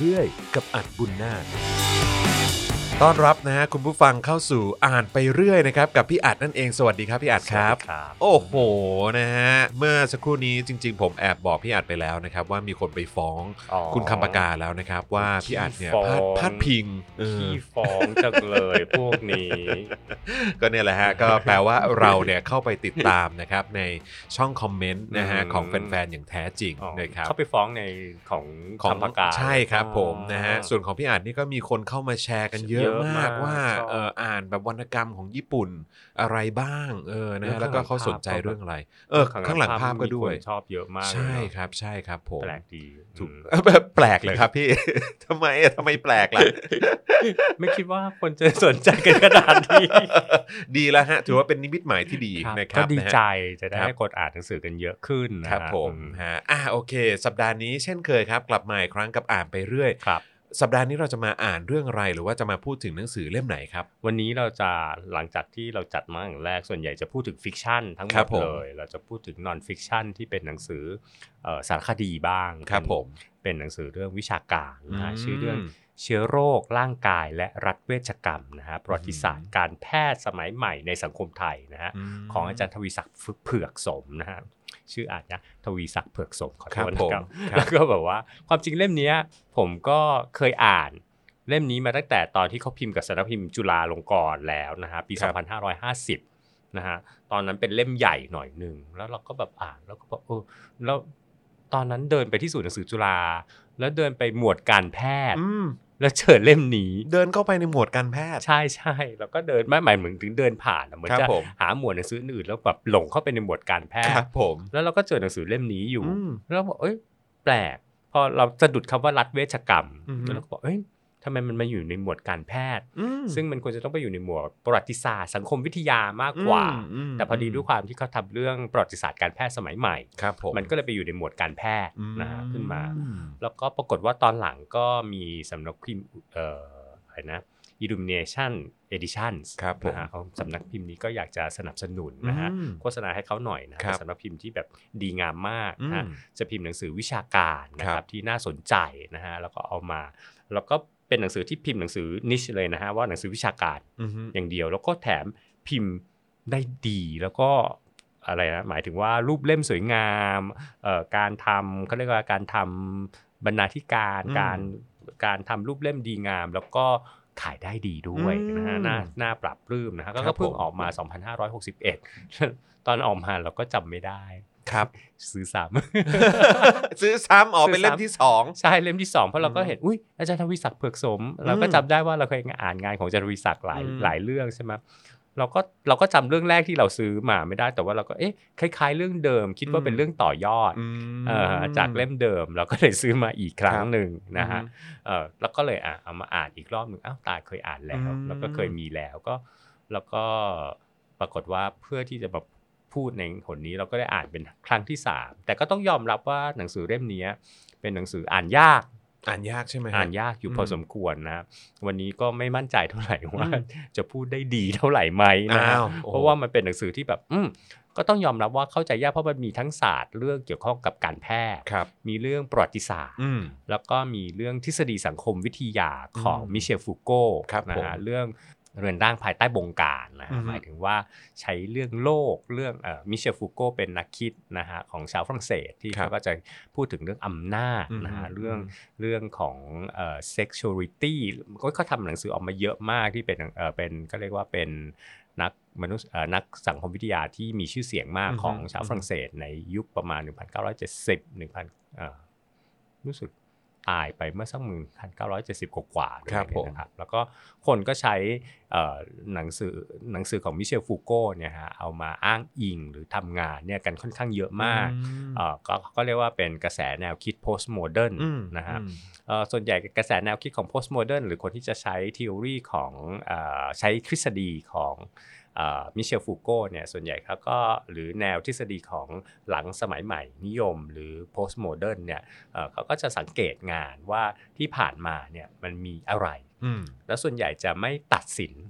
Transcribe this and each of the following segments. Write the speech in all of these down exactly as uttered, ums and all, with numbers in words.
รื่อยกับอัดบุญนาคต้อนรับนะฮะคุณผู้ฟังเข้าสู่อ่านไปเรื่อยนะครับกับพี่อัดนั่นเองสวัสดีครับพี่อัดครับโอ้โหนะฮะเมื่อสักครู่นี้จริงๆผมแอบบอกพี่อัดไปแล้วนะครับว่ามีคนไปฟ้องคุณคำปากาแล้วนะครับว่าพี่อัดเนี่ยพาดพาดพิงขี้ฟ้องจังเลยพวกนี้ก็เนี่ยแหละฮะก็แปลว่าเราเนี่ยเข้าไปติดตามนะครับในช่องคอมเมนต์นะฮะของแฟนๆอย่างแท้จริงนะครับเข้าไปฟ้องในของคำปากาใช่ครับผมนะฮะส่วนของพี่อัดนี่ก็มีคนเข้ามาแชร์กันเยอะมากว่าเอออ่านแบบวรรณกรรมของญี่ปุ่นอะไรบ้างเออนะแล้วก็เขาสนใจเรื่องอะไรเออข้างหลังภาพก็ด้วยชอบเยอะมากใช่ครับใช่ครับผมแปลกดีถูกแปลกเลยครับพี่ทำไมทำไมแปลกล่ะไม่คิดว่าคนจะสนใจกันขนาดนี้ดีแล้วฮะถือว่าเป็นนิมิตหมายที่ดีนะครับก็ดีใจจะได้กดอ่านหนังสือกันเยอะขึ้นครับผมฮะอ่ะโอเคสัปดาห์นี้เช่นเคยครับกลับมาอีกครั้งกับอ่านไปเรื่อยครับสัปดาห์นี้เราจะมาอ่านเรื่องอะไรหรือว่าจะมาพูดถึงหนังสือเล่มไหนครับวันนี้เราจะหลังจากที่เราจัดมาอย่างแรกส่วนใหญ่จะพูดถึงฟิกชันทั้งหมดเลยเราจะพูดถึงนอนฟิกชันที่เป็นหนังสือเอ่อสารคดีบ้างครับผมเป็นหนังสือเรื่องวิชาการนะชื่อเรื่องเชื้อโรคร่างกายและรัฐเวชกรรมนะฮะประวัติศาสตร์การแพทย์สมัยใหม่ในสังคมไทยนะฮะของอาจารย์ทวีศักดิ์เผือกสมนะฮะชื่ออ่านนะทวีศักดิ์เผือกสมขอโทษนะครับแล้วก็แบบว่าความจริงเล่มนี้ผมก็เคยอ่านเล่มนี้มาตั้งแต่ตอนที่เขาพิมพ์กับสำนักพิมพ์จุฬาลงกรณ์แล้วนะฮะปีสองพันห้าร้อยห้าสิบนะฮะตอนนั้นเป็นเล่มใหญ่หน่อยนึงแล้วเราก็แบบอ่านแล้วก็แบบเออแล้วตอนนั้นเดินไปที่ศูนย์หนังสือจุฬาแล้วเดินไปหมวดการแพทย์แล้วเจอเล่มนี้เดินเข้าไปในหมวดการแพทย์ใช่ๆแล้วก็เดินไม่หมายถึงเดินผ่านเหมือนจะหาหมวดหนังสืออื่นแล้วแบบหลงเข้าไปในหมวดการแพทย์แล้วเราก็เจอหนังสือเล่มนี้อยู่แล้วบอกเอ้ยแปลกพอเราสะดุดคำว่ารัฐเวชกรรมแล้วเราก็บอกเอ้ยทำไมมันมาอยู่ในหมวดการแพทย์ซึ่งมันควรจะต้องไปอยู่ในหมวดประวัติศาสตร์สังคมวิทยามากกว่าแต่พอดีด้วยความที่เขาทำเรื่องประวัติศาสตร์การแพทย์สมัยใหม่มันก็เลยไปอยู่ในหมวดการแพทย์นะฮะขึ้นมาแล้วก็ปรากฏว่าตอนหลังก็มีสำนักพิมพ์เอ่ออะไรนะ Illumination Editions นะฮะสำนักพิมพ์นี้ก็อยากจะสนับสนุนนะฮะโฆษณาให้เขาหน่อยนะสำนักพิมพ์ที่แบบดีงามมากนะจะพิมพ์หนังสือวิชาการนะครับที่น่าสนใจนะฮะแล้วก็เอามาแล้วก็เป็นหนังสือที่พิมพ์หนังสือนิชเลยนะฮะว่าหนังสือวิชาการอย่างเดียวแล้วก็แถมพิมพ์ได้ดีแล้วก็อะไรนะหมายถึงว่ารูปเล่มสวยงามเอ่อการทำเขาเรียกว่าการทำบรรณาธิการการการทำรูปเล่มดีงามแล้วก็ขายได้ดีด้วยนะฮะน่าน่าปรับปลื้มนะฮะก็เพิ่งออกมาสองพันห้าร้อยหกสิบเอ็ดตอนออกมาเราก็จำไม่ได้ครับซื้อซ้ำ ซื้อซ้ำออกเป็นเล่มที่สองใช่เล่มที่สองเพราะเราก็เห็นอุ้ยอาจารย์ทวีศักดิ์เผือกสมเราก็จำได้ว่าเราเคยอ่านงานของอาจารย์ทวีศักดิ์หลายหลายเรื่องใช่ไหมเราก็เราก็จำเรื่องแรกที่เราซื้อมาไม่ได้แต่ว่าเราก็เอ๊ะคล้ายๆเรื่องเดิมคิดว่าเป็นเรื่องต่อยอดเอ่อจากเล่มเดิมเราก็เลยซื้อมาอีกครั้งนึงนะฮะเอ่อแล้วก็เลยอ่ะเอามาอ่านอีกรอบนึงอ้าวตายเคยอ่านแล้วแล้วก็เคยมีแล้วก็แล้วก็ปรากฏว่าเพื่อที่จะแบบพูดในหนนี้เราก็ได้อ่านเป็นครั้งที่สามแต่ก็ต้องยอมรับว่าหนังสือเล่มนี้เป็นหนังสืออ่านยากอ่านยากใช่ไหมอ่านยากอยู่พอสมควรนะวันนี้ก็ไม่มั่นใจเท่าไหร่ว่าจะพูดได้ดีเท่าไหร่ไหมนะเพราะว่ามันเป็นหนังสือที่แบบอืมก็ต้องยอมรับว่าเข้าใจยากเพราะมันมีทั้งศาสตร์เรื่องเกี่ยวข้องกับการแพทย์มีเรื่องประวัติศาสตร์แล้วก็มีเรื่องทฤษฎีสังคมวิทยาของมิเชลฟูโก้นะฮะเรื่องเรือนร่างภายใต้บงการนะหมายถึงว่าใช้เรื่องโลกเรื่องเอ่อมิเชลฟูโก้เป็นนักคิดนะฮะของชาวฝรั่งเศสที่เขาก็จะพูดถึงเรื่องอำนาจนะฮะเรื่องเรื่องของเอ่อ sexuality ก็เขาทำหนังสือออกมาเยอะมากที่เป็นเอ่อเป็นก็เรียกว่าเป็นนักมนุษย์เอ่อนักสังคมวิทยาที่มีชื่อเสียงมากของชาวฝรั่งเศสในยุคประมาณหนึ่งพันเก้าร้อยเจ็ดสิบ หนึ่งพันเอ่อรู้สึกตายไปเมื่อสักหนึ่งพันเก้าร้อยเจ็ดสิบกว่าๆนะครับแล้วก็คนก็ใช้หนังสือหนังสือของมิเชลฟูโก้เนี่ยฮะเอามาอ้างอิงหรือทำงานเนี่ยกันค่อนข้างเยอะมากก็ก็เรียกว่าเป็นกระแสแนวคิด postmodern นะฮะส่วนใหญ่กระแสแนวคิดของ postmodern หรือคนที่จะใช้ theory ของใช้ทฤษฎีของมิเชลฟูโก้เนี่ยส่วนใหญ่เขาก็หรือแนวทฤษฎีของหลังสมัยใหม่นิยมหรือ postmodern เนี่ยเขาก็จะสังเกตงานว่าที่ผ่านมาเนี่ยมันมีอะไรแล้วส่วนใหญ่จะไม่ตัดสิน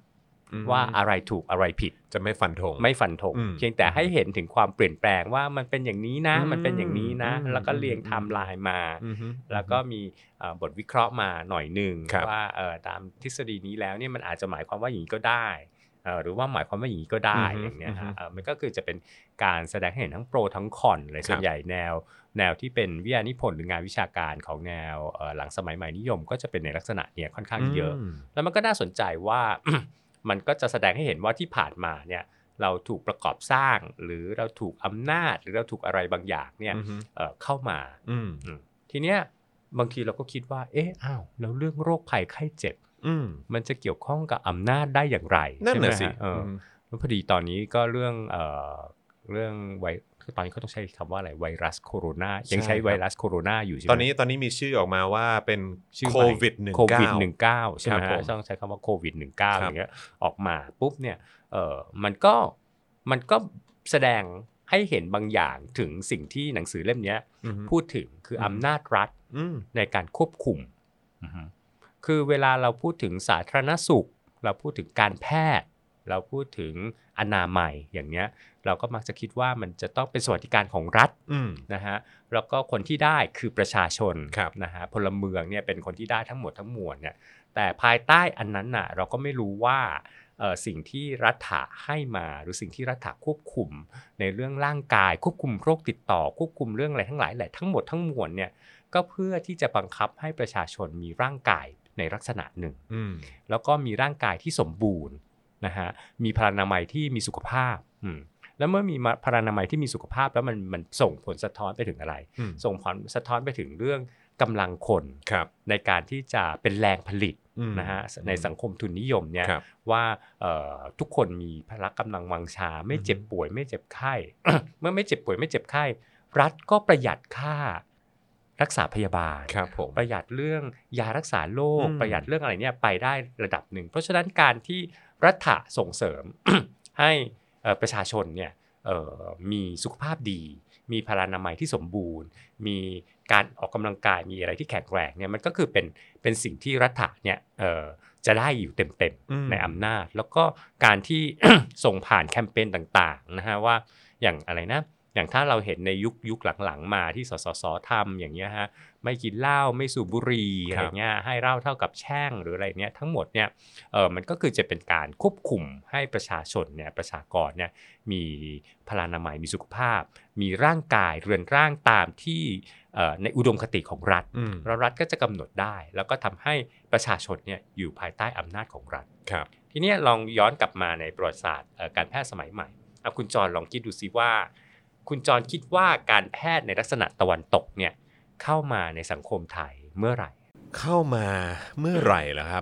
ว่าอะไรถูกอะไรผิดจะไม่ฟันธงไม่ฟันธงเพียงแต่ให้เห็นถึงความเปลี่ยนแปลงว่ามันเป็นอย่างนี้นะมันเป็นอย่างนี้นะแล้วก็เรียงไทม์ไลน์มาแล้วก็มีบทวิเคราะห์มาหน่อยนึงว่าตามทฤษฎีนี้แล้วเนี่ยมันอาจจะหมายความว่าอย่างนี้ก็ได้หรือว่าหมายความว่าอย่างนี้ก็ได้อย่างเงี้ยฮะมันก็คือจะเป็นการแสดงให้เห็นทั้งโปรทั้งคอนเลยส่วนใหญ่แนวแนวที่เป็นวิทยานิพนธ์หรืองานวิชาการของแนวหลังสมัยใหม่นิยมก็จะเป็นในลักษณะเนี้ยค่อนข้างเยอะแล้วมันก็น่าสนใจว่า มันก็จะแสดงให้เห็นว่าที่ผ่านมาเนี่ยเราถูกประกอบสร้างหรือเราถูกอำนาจหรือเราถูกอะไรบางอย่างเนี่ยเข้ามาทีเนี้ยบางทีเราก็คิดว่าเอ๊ะอ้าวแล้วเรื่องโรคภัยไข้เจ็บมันจะเกี่ยวข้องกับอำนาจได้อย่างไรใช่ไหมฮะเออแล้วพอดีตอนนี้ก็เรื่องเอ่อเรื่องไวตอนนี้เขาต้องใช้คำว่าอะไรไวรัสโคโรนายังใช้ไวรัสโคโรนาอยู่ใช่ไหมตอนนี้ตอนนี้มีชื่อออกมาว่าเป็นโควิดสิบเก้าโควิดสิบเก้าใช่ไหมฮะต้องใช้คำว่าโควิดสิบเก้าอย่างเงี้ยออกมาปุ๊บเนี่ยเออมันก็มันก็แสดงให้เห็นบางอย่างถึงสิ่งที่หนังสือเล่มนี้พูดถึงคืออำนาจรัฐในการควบคุมคือเวลาเราพูดถึงสาธารณสุขเราพูดถึงการแพทย์เราพูดถึงอนามัยอย่างเนี้ยเราก็มักจะคิดว่ามันจะต้องเป็นสวัสดิการของรัฐนะฮะแล้วก็คนที่ได้คือประชาชนนะฮะพลเมืองเนี่ยเป็นคนที่ได้ทั้งหมดทั้งมวลเนี่ยแต่ภายใต้อันนั้นน่ะเราก็ไม่รู้ว่าสิ่งที่รัฐะให้มาหรือสิ่งที่รัฐะควบคุมในเรื่องร่างกายควบคุมโรคติดต่อควบคุมเรื่องอะไรทั้งหลายแหละทั้งหมดทั้งมวลเนี่ยก็เพื่อที่จะบังคับให้ประชาชนมีร่างกายในลักษณะหนึ่งแล้วก็มีร่างกายที่สมบูรณ์นะฮะมีพลานามัยที่มีสุขภาพแล้วเมื่อมีพลานามัยที่มีสุขภาพแล้วมันมันส่งผลสะท้อนไปถึงอะไรส่งผลสะท้อนไปถึงเรื่องกำลังคนในการที่จะเป็นแรงผลิตนะฮะในสังคมทุนนิยมเนี่ยว่าทุกคนมีพละกำลังวังชาไม่เจ็บป่วยไม่เจ็บไข้ เมื่อไม่เจ็บป่วยไม่เจ็บไข้รัฐก็ประหยัดค่ารักษาพยาบาลประหยัดเรื่องยารักษาโรคประหยัดเรื่องอะไรเนี่ยไปได้ระดับหนึ่งเพราะฉะนั้นการที่รัฐะส่งเสริม ให้ประชาชนเนี่ยมีสุขภาพดีมีพลานามัยที่สมบูรณ์มีการออกกำลังกายมีอะไรที่แข็งแรงเนี่ยมันก็คือเป็นเป็นสิ่งที่รัฐะเนี่ยจะได้อยู่เต็มๆในอำนาจแล้วก็การที่ ส่งผ่านแคมเปญต่างๆนะฮะว่าอย่างอะไรนะอย่างถ้าเราเห็นในยุคยุคหลังๆมาที่สสสทำอย่างเงี้ยฮะไม่กินเหล้าไม่สูบบุหรี่อะไรเงี้ยให้เหล้าเท่ากับแช่งหรืออะไรเนี้ยทั้งหมดเนี่ยเออมันก็คือจะเป็นการควบคุมให้ประชาชนเนี่ยประชากรเนี่ยมีพลานามัยมีสุขภาพมีร่างกายเรือนร่างตามที่ในอุดมคติของรัฐแล้วรัฐก็จะกำหนดได้แล้วก็ทำให้ประชาชนเนี่ยอยู่ภายใต้อำนาจของรัฐทีนี้ลองย้อนกลับมาในประวัติศาสตร์การแพทย์สมัยใหม่เอาคุณจรลองคิดดูซิว่าคุณจรคิดว่าการแพทย์ในลักษณะตะวันตกเนี่ยเข้ามาในสังคมไทยเมื่อไหร่เข้ามาเมื่อไหร่ล่ะครับ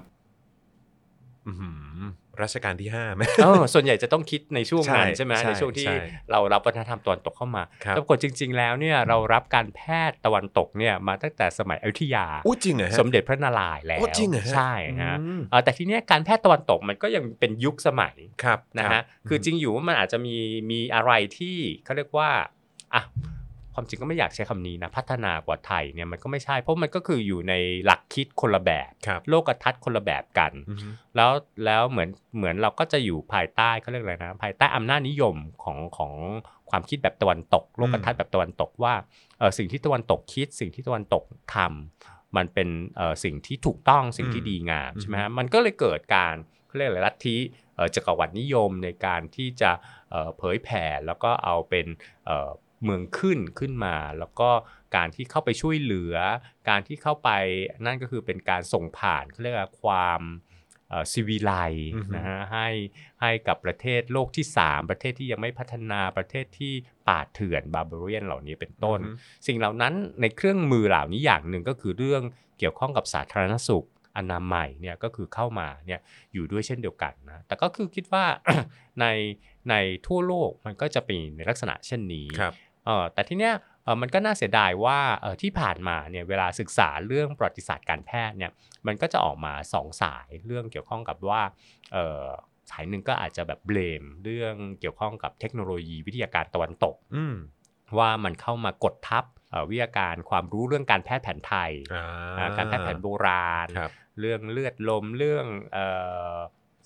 รัชกาลที่ห้าไหมเออส่วนใหญ่จะต้องคิดในช่วงนั้นใช่ไหมในช่วงที่เรารับวัฒนธรรมตะวันตกเข้ามาแต่ปรากฏจริงๆแล้วเนี่ยเรารับการแพทย์ตะวันตกเนี่ยมาตั้งแต่สมัยอยุธยาสมเด็จพระนารายณ์แล้วใช่ฮะแต่ทีนี้การแพทย์ตะวันตกมันก็ยังเป็นยุคสมัยนะฮะคือจริงอยู่ว่ามันอาจจะมีมีอะไรที่เขาเรียกว่าอ่ะความจริงก็ไม่อยากใช้คำนี้นะพัฒนากว่าไทยเนี่ยมันก็ไม่ใช่เพราะมันก็คืออยู่ในหลักคิดคนละแบบโลกทัศน์คนละแบบกันแล้วแล้วเหมือนเหมือนเราก็จะอยู่ภายใต้เขาเรียกอะไรนะภายใต้อำนาจนิยมของของความคิดแบบตะวันตกโลกทัศน์แบบตะวันตกว่าเออสิ่งที่ตะวันตกคิดสิ่งที่ตะวันตกทำมันเป็นเออสิ่งที่ถูกต้องสิ่งที่ดีงามใช่ไหมฮะมันก็เลยเกิดการเขาเรียกอะไรลัทธิจักรวรรดินิยมในการที่จะเผยแผ่แล้วก็เอาเป็นเมืองขึ้นขึ้นมาแล้วก็การที่เข้าไปช่วยเหลือการที่เข้าไปนั่นก็คือเป็นการส่งผ่านเขาเรียกว่าความซีวิไลซ์นะฮะให้ให้กับประเทศโลกที่สามประเทศที่ยังไม่พัฒนาประเทศที่ป่าเถื่อนบาร์เบเรียนเหล่านี้เป็นต้นสิ่งเหล่านั้นในเครื่องมือเหล่านี้อย่างหนึ่งก็คือเรื่องเกี่ยวข้องกับสาธารณสุขอนามัยเนี่ยก็คือเข้ามาเนี่ยอยู่ด้วยเช่นเดียวกันนะแต่ก็คือคิดว่า ในในทั่วโลกมันก็จะเป็นในลักษณะเช่นนี้เออแต่ทีเนี้ยเออมันก็น่าเสียดายว่าเออที่ผ่านมาเนี่ยเวลาศึกษาเรื่องประวัติศาสตร์การแพทย์เนี่ยมันก็จะออกมาสองสายเรื่องเกี่ยวข้องกับว่าเออสายหนึ่งก็อาจจะแบบเบลมเรื่องเกี่ยวข้องกับเทคโนโลยีวิทยาการตะวันตกว่ามันเข้ามากดทับวิทยาการความรู้เรื่องการแพทย์แผนไทยการแพทย์แผนโบราณเรื่องเลือดลมเรื่อง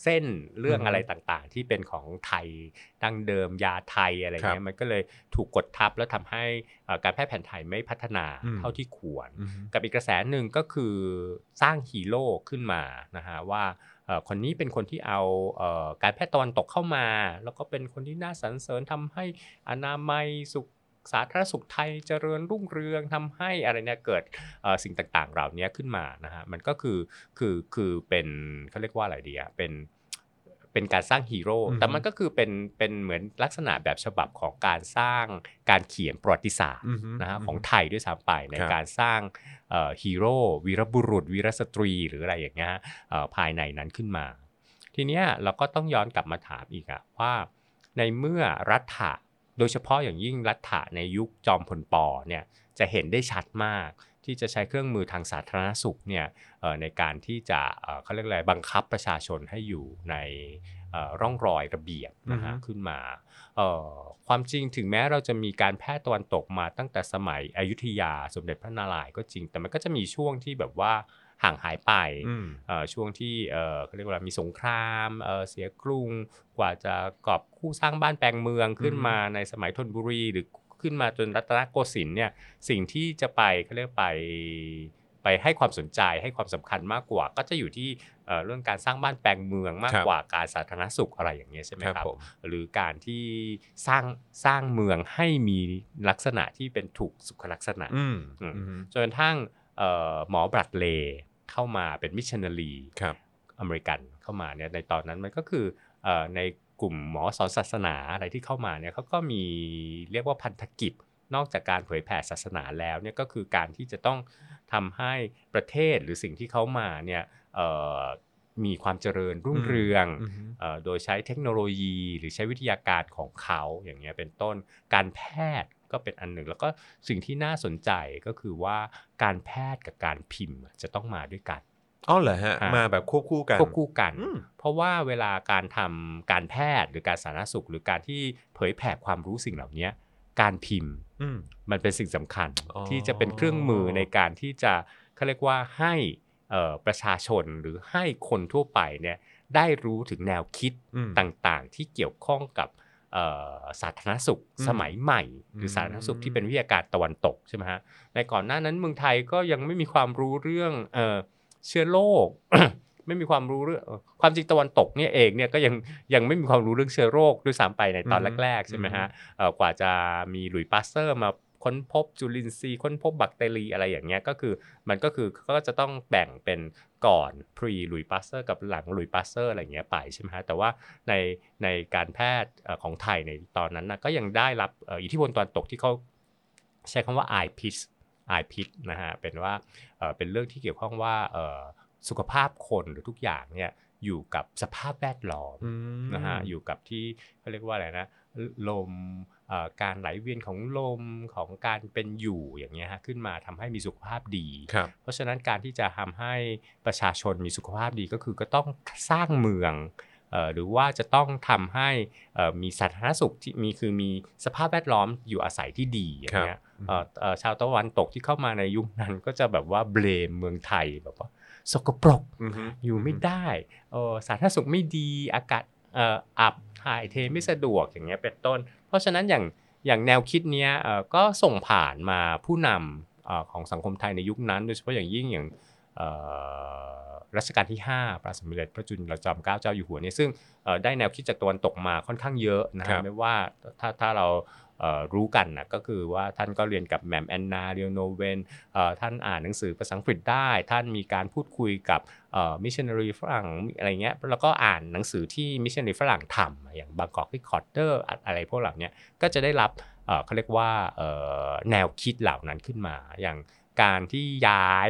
เส้นเรื่องอะไรต่างๆที่เป็นของไทยดั้งเดิมยาไทยอะไรเงี้ยมันก็เลยถูกกดทับแล้วทำให้การแพทย์แผนไทยไม่พัฒนาเท่าที่ควรกับอีกกระแสหนึ่งก็คือสร้างฮีโร่ขึ้นมานะฮะว่าคนนี้เป็นคนที่เอาการแพทย์ตะวันตกเข้ามาแล้วก็เป็นคนที่น่าสรรเสริญทำให้อนามัยสุขสาธารณสุขไทยเจริญรุ่งเรืองทำให้อะไรเนี่ยเกิดสิ่งต่างๆเหล่านี้ขึ้นมานะฮะมันก็คือคือคือเป็นเขาเรียกว่าอะไรดีอะเป็นเป็นการสร้างฮีโร่แต่มันก็คือเป็นเป็นเหมือนลักษณะแบบฉบับของการสร้างการเขียนประวัติศาสตร์นะฮะของไทยด้วยซ้ำไปในการสร้างฮีโร่วีรบุรุษวีรสตรีหรืออะไรอย่างเงี้ยภายในนั้นขึ้นมาทีเนี้ยเราก็ต้องย้อนกลับมาถามอีกอะว่าในเมื่อรัฐะโดยเฉพาะอย่างยิ่งรัฐะในยุคจอมพลป.เนี่ยจะเห็นได้ชัดมากที่จะใช้เครื่องมือทางสาธารณสุขเนี่ยในการที่จะเขาเรียกอะไรบังคับประชาชนให้อยู่ในร่องรอยระเบียบนะฮะขึ้นมาความจริงถึงแม้เราจะมีการแพทย์ตะวันตกมาตั้งแต่สมัยอยุธยาสมเด็จพระนารายณ์ก็จริงแต่มันก็จะมีช่วงที่แบบว่าห่างหายไปช่วงที่เขาเรียกว่ามีสงครามเสียกรุงกว่าจะกอบกู้สร้างบ้านแปลงเมืองขึ้นมาในสมัยธนบุรีหรือขึ้นมาจนรัตนโกสินทร์เนี่ยสิ่งที่จะไปเขาเรียกไปไปให้ความสนใจให้ความสำคัญมากกว่าก็จะอยู่ที่เรื่องการสร้างบ้านแปลงเมืองมากกว่าการสาธารณสุขอะไรอย่างเงี้ยใช่ไหมครับหรือการที่สร้างสร้างเมืองให้มีลักษณะที่เป็นถูกสุขลักษณะจนกระทั่งหมอบรัดเลย์เข้ามาเป็นมิชชันนารีอเมริกันเข้ามาเนี่ยในตอนนั้นมันก็คือในกลุ่มหมอสอนศาสนาอะไรที่เข้ามาเนี่ยเขาก็มีเรียกว่าพันธกิจนอกจากการเผยแผ่ศาสนาแล้วเนี่ยก็คือการที่จะต้องทำให้ประเทศหรือสิ่งที่เขามาเนี่ยมีความเจริญรุ่งเรืองโดยใช้เทคโนโลยีหรือใช้วิทยาการของเขาอย่างเงี้ยเป็นต้นการแพทย์ก็เป็นอันหนึ่งแล้วก็สิ่งที่น่าสนใจก็คือว่าการแพทย์กับการพิมพ์จะต้องมาด้วยกันอ๋อเหรอฮะมาแบบควบคู่กันควบคู่กันเพราะว่าเวลาการทำการแพทย์หรือการสาธารณสุขหรือการที่เผยแผ่ความรู้สิ่งเหล่านี้การพิมพ์มันเป็นสิ่งสำคัญที่จะเป็นเครื่องมือในการที่จะเขาเรียกว่าให้ประชาชนหรือให้คนทั่วไปเนี่ยได้รู้ถึงแนวคิดต่างๆที่เกี่ยวข้องกับสาธารณสุขสมัยใหม่หรือสาธารณสุขที่เป็นวิทยาการตะวันตกใช่ไหมฮะในก่อนหน้านั้นเมืองไทยก็ยังไม่มีความรู้เรื่องเชื้อโรค ไม่มีความรู้เรื่องความจริงตะวันตกเนี่ยเองเนี่ยก็ยังยังไม่มีความรู้เรื่องเชื้อโรคด้วยซ้ำไปในตอนแรกๆใช่ไหมฮะกว่าจะมีหลุยส์พาสเตอร์มาค้นพบจุลินทรีย์ค้นพบแบคทีเรียอะไรอย่างเงี้ยก็คือมันก็คือก็จะต้องแบ่งเป็นก่อน pre หลุยส์พาสเตอร์กับหลังหลุยส์พาสเตอร์อะไรอย่างเงี้ยไปใช่ไหมฮะแต่ว่าในในการแพทย์ของไทยในตอนนั้นนะก็ยังได้รับอิทธิพลตะวันตกที่เขาใช้คำว่า eye piece eye piece นะฮะเป็นว่าเป็นเรื่องที่เกี่ยวข้องว่าสุขภาพคนหรือทุกอย่างเนี่ยอยู่กับสภาพแวดล้อมนะฮะอยู่กับที่เขาเรียกว่าอะไรนะลมการไหลเวียนของลมของการเป็นอยู่อย่างเงี้ยฮะขึ้นมาทำให้มีสุขภาพดีเพราะฉะนั้นการที่จะทำให้ประชาชนมีสุขภาพดีก็คือก็ต้องสร้างเมืองหรือว่าจะต้องทำให้มีสาธารณสุขที่มีคือมีสภาพแวดล้อมอยู่อาศัยที่ดีอย่างเงี้ยชาวตะวันตกที่เข้ามาในยุคนั้นก็จะแบบว่าเบลมเมืองไทยแบบว่าสกปรก uh-huh. อยู่ไม่ได้สาธารณสุขไม่ดีอากาศอับถ่ายเทไม่สะดวกอย่างเงี้ยเป็นต้นเพราะฉะนั้นอย่างอย่างแนวคิดเนี้ยก็ส่งผ่านมาผู้นำของสังคมไทยในยุคนั้นโดยเฉพาะอย่างยิ่งอย่างรัชกาลที่ห้าพระสมเด็จพระจุลจอมเกล้าเจ้าอยู่หัวเนี่ยซึ่งได้แนวคิดจากตะวันตกมาค่อนข้างเยอะนะไม่ว่าถ้าถ้าเรารู้กันนะก็คือว่าท่านก็เรียนกับแหม่มแอนนาเรียวโนเวนท่านอ่านหนังสือภาษาอังกฤษได้ท่านมีการพูดคุยกับมิชชันนารีฝรั่งอะไรเงี้ยแล้วก็อ่านหนังสือที่มิชชันนารีฝรั่งทำอย่างบางกอกรีคอร์เดอร์อะไรพวกเหล่านี้ก็จะได้รับเขาเรียกว่าแนวคิดเหล่านั้นขึ้นมาอย่างการที่ย้าย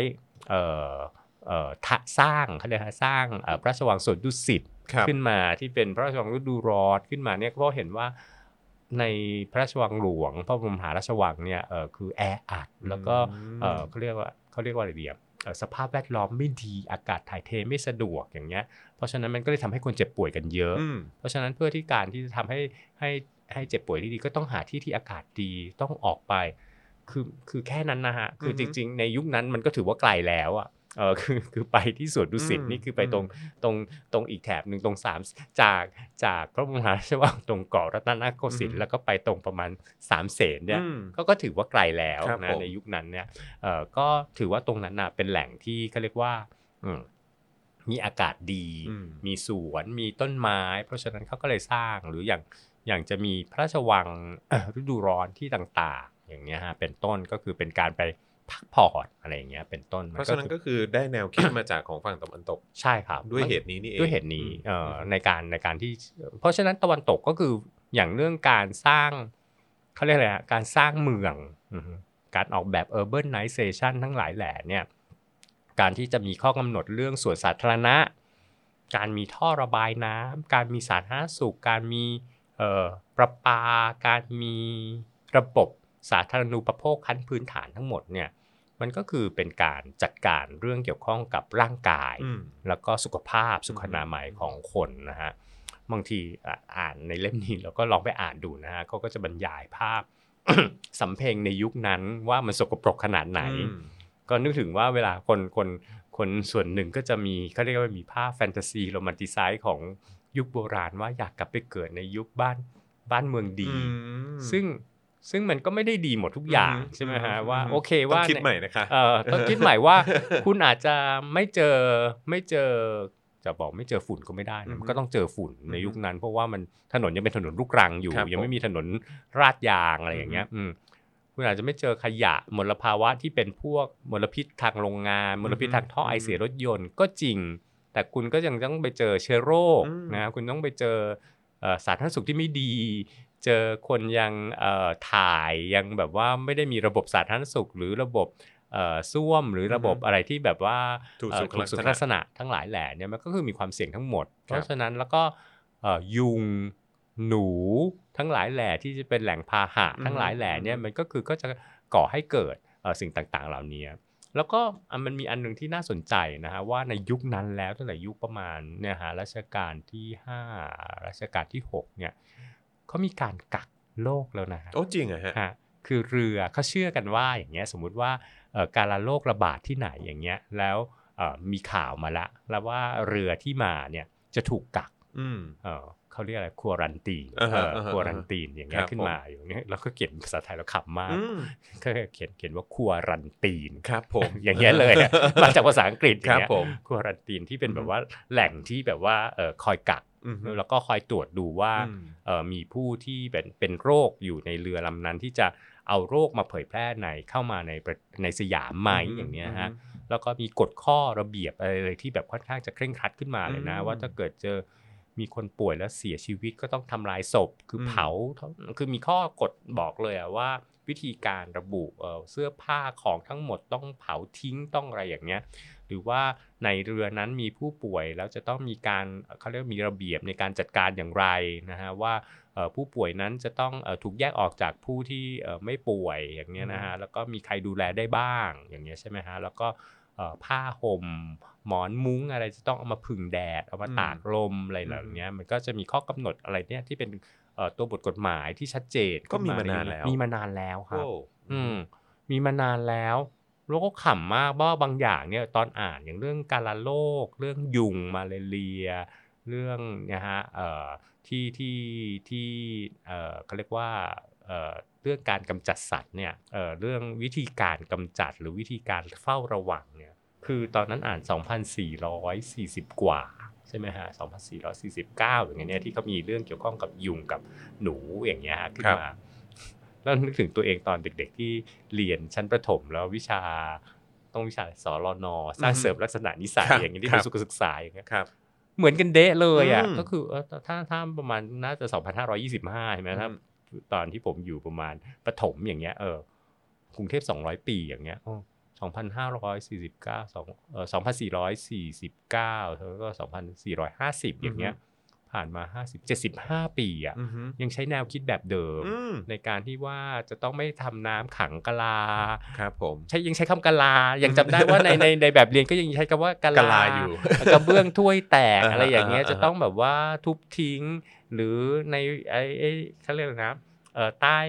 สร้างเขาเรียกสร้างพระราชวังสวนดุสิตขึ้นมาที่เป็นพระราชวังฤดูร้อนขึ้นมาเนี่ยก็เห็นว่าในพระราชวังหลวงพระบรมมหาราชวังเนี่ยเออคือแออัดแล้วก็เออเขาเรียกว่าเขาเรียกว่าอะไรดีอ่ะสภาพแวดล้อมไม่ดีอากาศถ่ายเทไม่สะดวกอย่างเงี้ยเพราะฉะนั้นมันก็เลยทำให้คนเจ็บป่วยกันเยอะเพราะฉะนั้นเพื่อที่การที่จะทำให้ให้ให้เจ็บป่วยที่ดีก็ต้องหาที่ที่อากาศดีต้องออกไปคือคือแค่นั้นนะฮะคือจริงๆในยุคนั้นมันก็ถือว่าไกลแล้วอ่ะเออคือคือไปที่สวนดุสิตนี่คือไปตรงตรงตรงอีกแถบนึงตรงสามจากจากพระบรมมหาราชวังตรงเกาะรัตนโกสินทร์แล้วก็ไปตรงประมาณสามเสนเนี่ยก็ก็ถือว่าไกลแล้วนะในยุคนั้นเนี่ยเออก็ถือว่าตรงนั้นน่ะเป็นแหล่งที่เขาเรียกว่าอืมมีอากาศดีมีสวนมีต้นไม้เพราะฉะนั้นเขาก็เลยสร้างหรืออย่างอย่างจะมีพระราชวังฤดูร้อนที่ต่างๆอย่างเงี้ยฮะเป็นต้นก็คือเป็นการไปพักผ่อนอะไรอย่างเงี้ยเป็นต้นเพราะฉะนั้นก็คือได้แนวคิดมาจากของฝั่งตะวันตกใช่ครับด้วยเหตุนี้นี่เองด้วยเหตุนี้เอ่อในการในการที่เพราะฉะนั้นตะวันตกก็คืออย่างเรื่องการสร้างเขาเรียกอะไรฮะการสร้างเมืองการออกแบบ urbanization ทั้งหลายแหล่เนี่ยการที่จะมีข้อกำหนดเรื่องสวนสาธารณะการมีท่อระบายน้ำการมีสาธารณสุขการมีเอ่อประปาการมีระบบสาธารณูปโภคขั้นพื้นฐานทั้งหมดเนี่ยมันก็คือเป็นการจัดการเรื่องเกี่ยวข้องกับร่างกายแล้วก็สุขภาพสุขอนามัยของคนนะฮะบางทีอ่านในเล่มนี้แล้วก็ลองไปอ่านดูนะฮะเขาก็จะบรรยายภาพ สำเพ็งในยุคนั้นว่ามันสกปรกขนาดไหนก็นึกถึงว่าเวลาคนคนคนส่วนหนึ่งก็จะมีเขาเรียกว่ามีภาพแฟนตาซีโรแมนติไซซ์ของยุคโบราณว่าอยากกลับไปเกิดในยุคบ้านบ้านเมืองดีซึ่งซึ่งมันก็ไม่ได้ดีหมดทุกอย่างใช่ไหมฮะว่าโอเคว่าต้องคิดใหม่นะคะเอ่อต้องคิดใหม่ว่าคุณอาจจะไม่เจอไม่เจอจะบอกไม่เจอฝุ่นก็ไม่ได้นะมันก็ต้องเจอฝุ่นในยุคนั้นเพราะว่ามันถนนยังเป็นถนนลูกรังอยู่ยังไม่มีถนนราดยางอะไรอย่างเงี้ยอืมคุณอาจจะไม่เจอขยะมลภาวะที่เป็นพวกมลพิษทางโรงงานมลพิษทางท่อไอเสียรถยนต์ก็จริงแต่คุณก็ยังต้องไปเจอเชื้อโรคนะคุณต้องไปเจอสาธารณสุขที่ไม่ดีเจอคนยังถ่ายยังแบบว่าไม่ได้มีระบบสาธารณสุขหรือระบบส้วมหรือระบบอะไรที่แบบว่าถูกสุขลักษณะทั้งหลายแหล่เนี่ยมันก็คือมีความเสี่ยงทั้งหมดเพราะฉะนั้นแล้วก็ยุงหนูทั้งหลายแหล่ที่จะเป็นแหล่งพาหะทั้งหลายแหล่เนี่ยมันก็คือก็จะก่อให้เกิดสิ่งต่างๆเหล่านี้แล้วก็มันมีอันนึงที่น่าสนใจนะฮะว่าในยุคนั้นแล้วตั้งแต่ยุคประมาณเนี่ยฮะรัชกาลที่ห้ารัชกาลที่หกเนี่ยเขามีการกักโรคแล้วนะฮะโอ้จริงเหรอฮะคือเรือเขาเชื่อกันว่าอย่างเงี้ยสมมุติว่าการละโรคระบาดที่ไหนอย่างเงี้ยแล้วมีข่าวมาละแล้วว่าเรือที่มาเนี่ยจะถูกกักเขาเรียกอะไรควอรันตีนควอรันตีนอย่างเงี้ยขึ้นมาอย่างเงี้ยแล้วก็เขียนภาษาไทยเราขำมากก็เขียนเขียนว่าควอรันตีนครับผมอย่างเงี้ยเลยมาจากภาษาอังกฤษอย่างเงี้ยควอรันตีนที่เป็นแบบว่าแหล่งที่แบบว่าคอยกักแล้วก็คอยตรวจดูว่ามีผู้ที่เป็นเป็นโรคอยู่ในเรือลำนั้นที่จะเอาโรคมาเผยแพร่ในเข้ามาในในสยามไหมอย่างเงี้ยฮะแล้วก็มีกฎข้อระเบียบอะไรเลยที่แบบค่อนข้างจะเคร่งครัดขึ้นมาเลยนะว่าถ้าเกิดเจอมีคนป่วยแล้วเสียชีวิตก็ต้องทำลายศพคือเผาคือมีข้อกฎบอกเลยว่าวิธีการระบุเสื้อผ้าของทั้งหมดต้องเผาทิ้งต้องอะไรอย่างเงี้ยหรือว่าในเรือนั้นมีผู้ป่วยแล้วจะต้องมีการเขาเรียกมีระเบียบในการจัดการอย่างไรนะฮะว่าผู้ป่วยนั้นจะต้องถูกแยกออกจากผู้ที่ไม่ป่วยอย่างเงี้ยนะฮะแล้วก็มีใครดูแลได้บ้างอย่างเงี้ยใช่ไหมฮะแล้วก็ผ้าห่มหมอนมุ้งอะไรจะต้องเอามาผึ่งแดดเอามาตากลมอะไรเหล่านี้มันก็จะมีข้อกำหนดอะไรเนี่ยที่เป็นตัวบทกฎหมายที่ชัดเจนก็มีมานานแล้วมีมานานแล้วครับอืมมีมานานแล้วแล้วก็ขำมากว่าบางอย่างเนี่ยตอนอ่านอย่างเรื่องกาฬโรคเรื่องยุงมาเลเรียเรื่องนะฮะเอ่อที่ที่ที่เอ่อเขาเรียกว่าเอ่อเรื่องการกำจัดสัตว์เนี่ยเอ่อเรื่องวิธีการกำจัดหรือวิธีการเฝ้าระวังเนี่ยคือตอนนั้นอ่านสองพันสี่ร้อยสี่สิบกว่าใช่ไหมฮะสองพันสี่ร้อยสี่สิบเก้าอย่างเงี้ยที่เขามีเรื่องเกี่ยวข้องกับยุงกับหนูอย่างเงี้ยขึ้นมาแล้วนึกถึงตัวเองตอนเด็กๆที่เรียนชั้นประถมแล้ววิชาต้องวิชาสรน.สร้างเสริมลักษณะนิสัยอย่างเงี้ยที่เป็นสุขศึกษาอย่างเงี้ยเหมือนกันเดะเลยอ่ะก็คือถ้าถ้าประมาณน่าจะสองพันห้าร้อยยี่สิบห้าใช่ไหมครับตอนที่ผมอยู่ประมาณประถมอย่างเงี้ยเออกรุงเทพสองร้อยปีอย่างเงี้ยสองพันห้าร้อยสี่สิบเก้า สองเอ่อสองพันสี่ร้อยสี่สิบเก้าแล้วก็สองพันสี่ร้อยห้าสิบอย่างเงี้ยผ่านมาห้าสิบ เจ็ดสิบห้าปีอ่ะยังใช้แนวคิดแบบเดิมในการที่ว่าจะต้องไม่ทำน้ำขังกะลาครับผมใช้ยังใช้คำกะลายังจำได้ว่าในในในแบบเรียนก็ยังใช้คำว่ากะลาอยู่กระเบื้องถ้วยแตกอะไรอย่างเงี้ยจะต้องแบบว่าทุบทิ้งหรือในไอ้ไอ้เขาเรียกนะเอ่อใต้ไ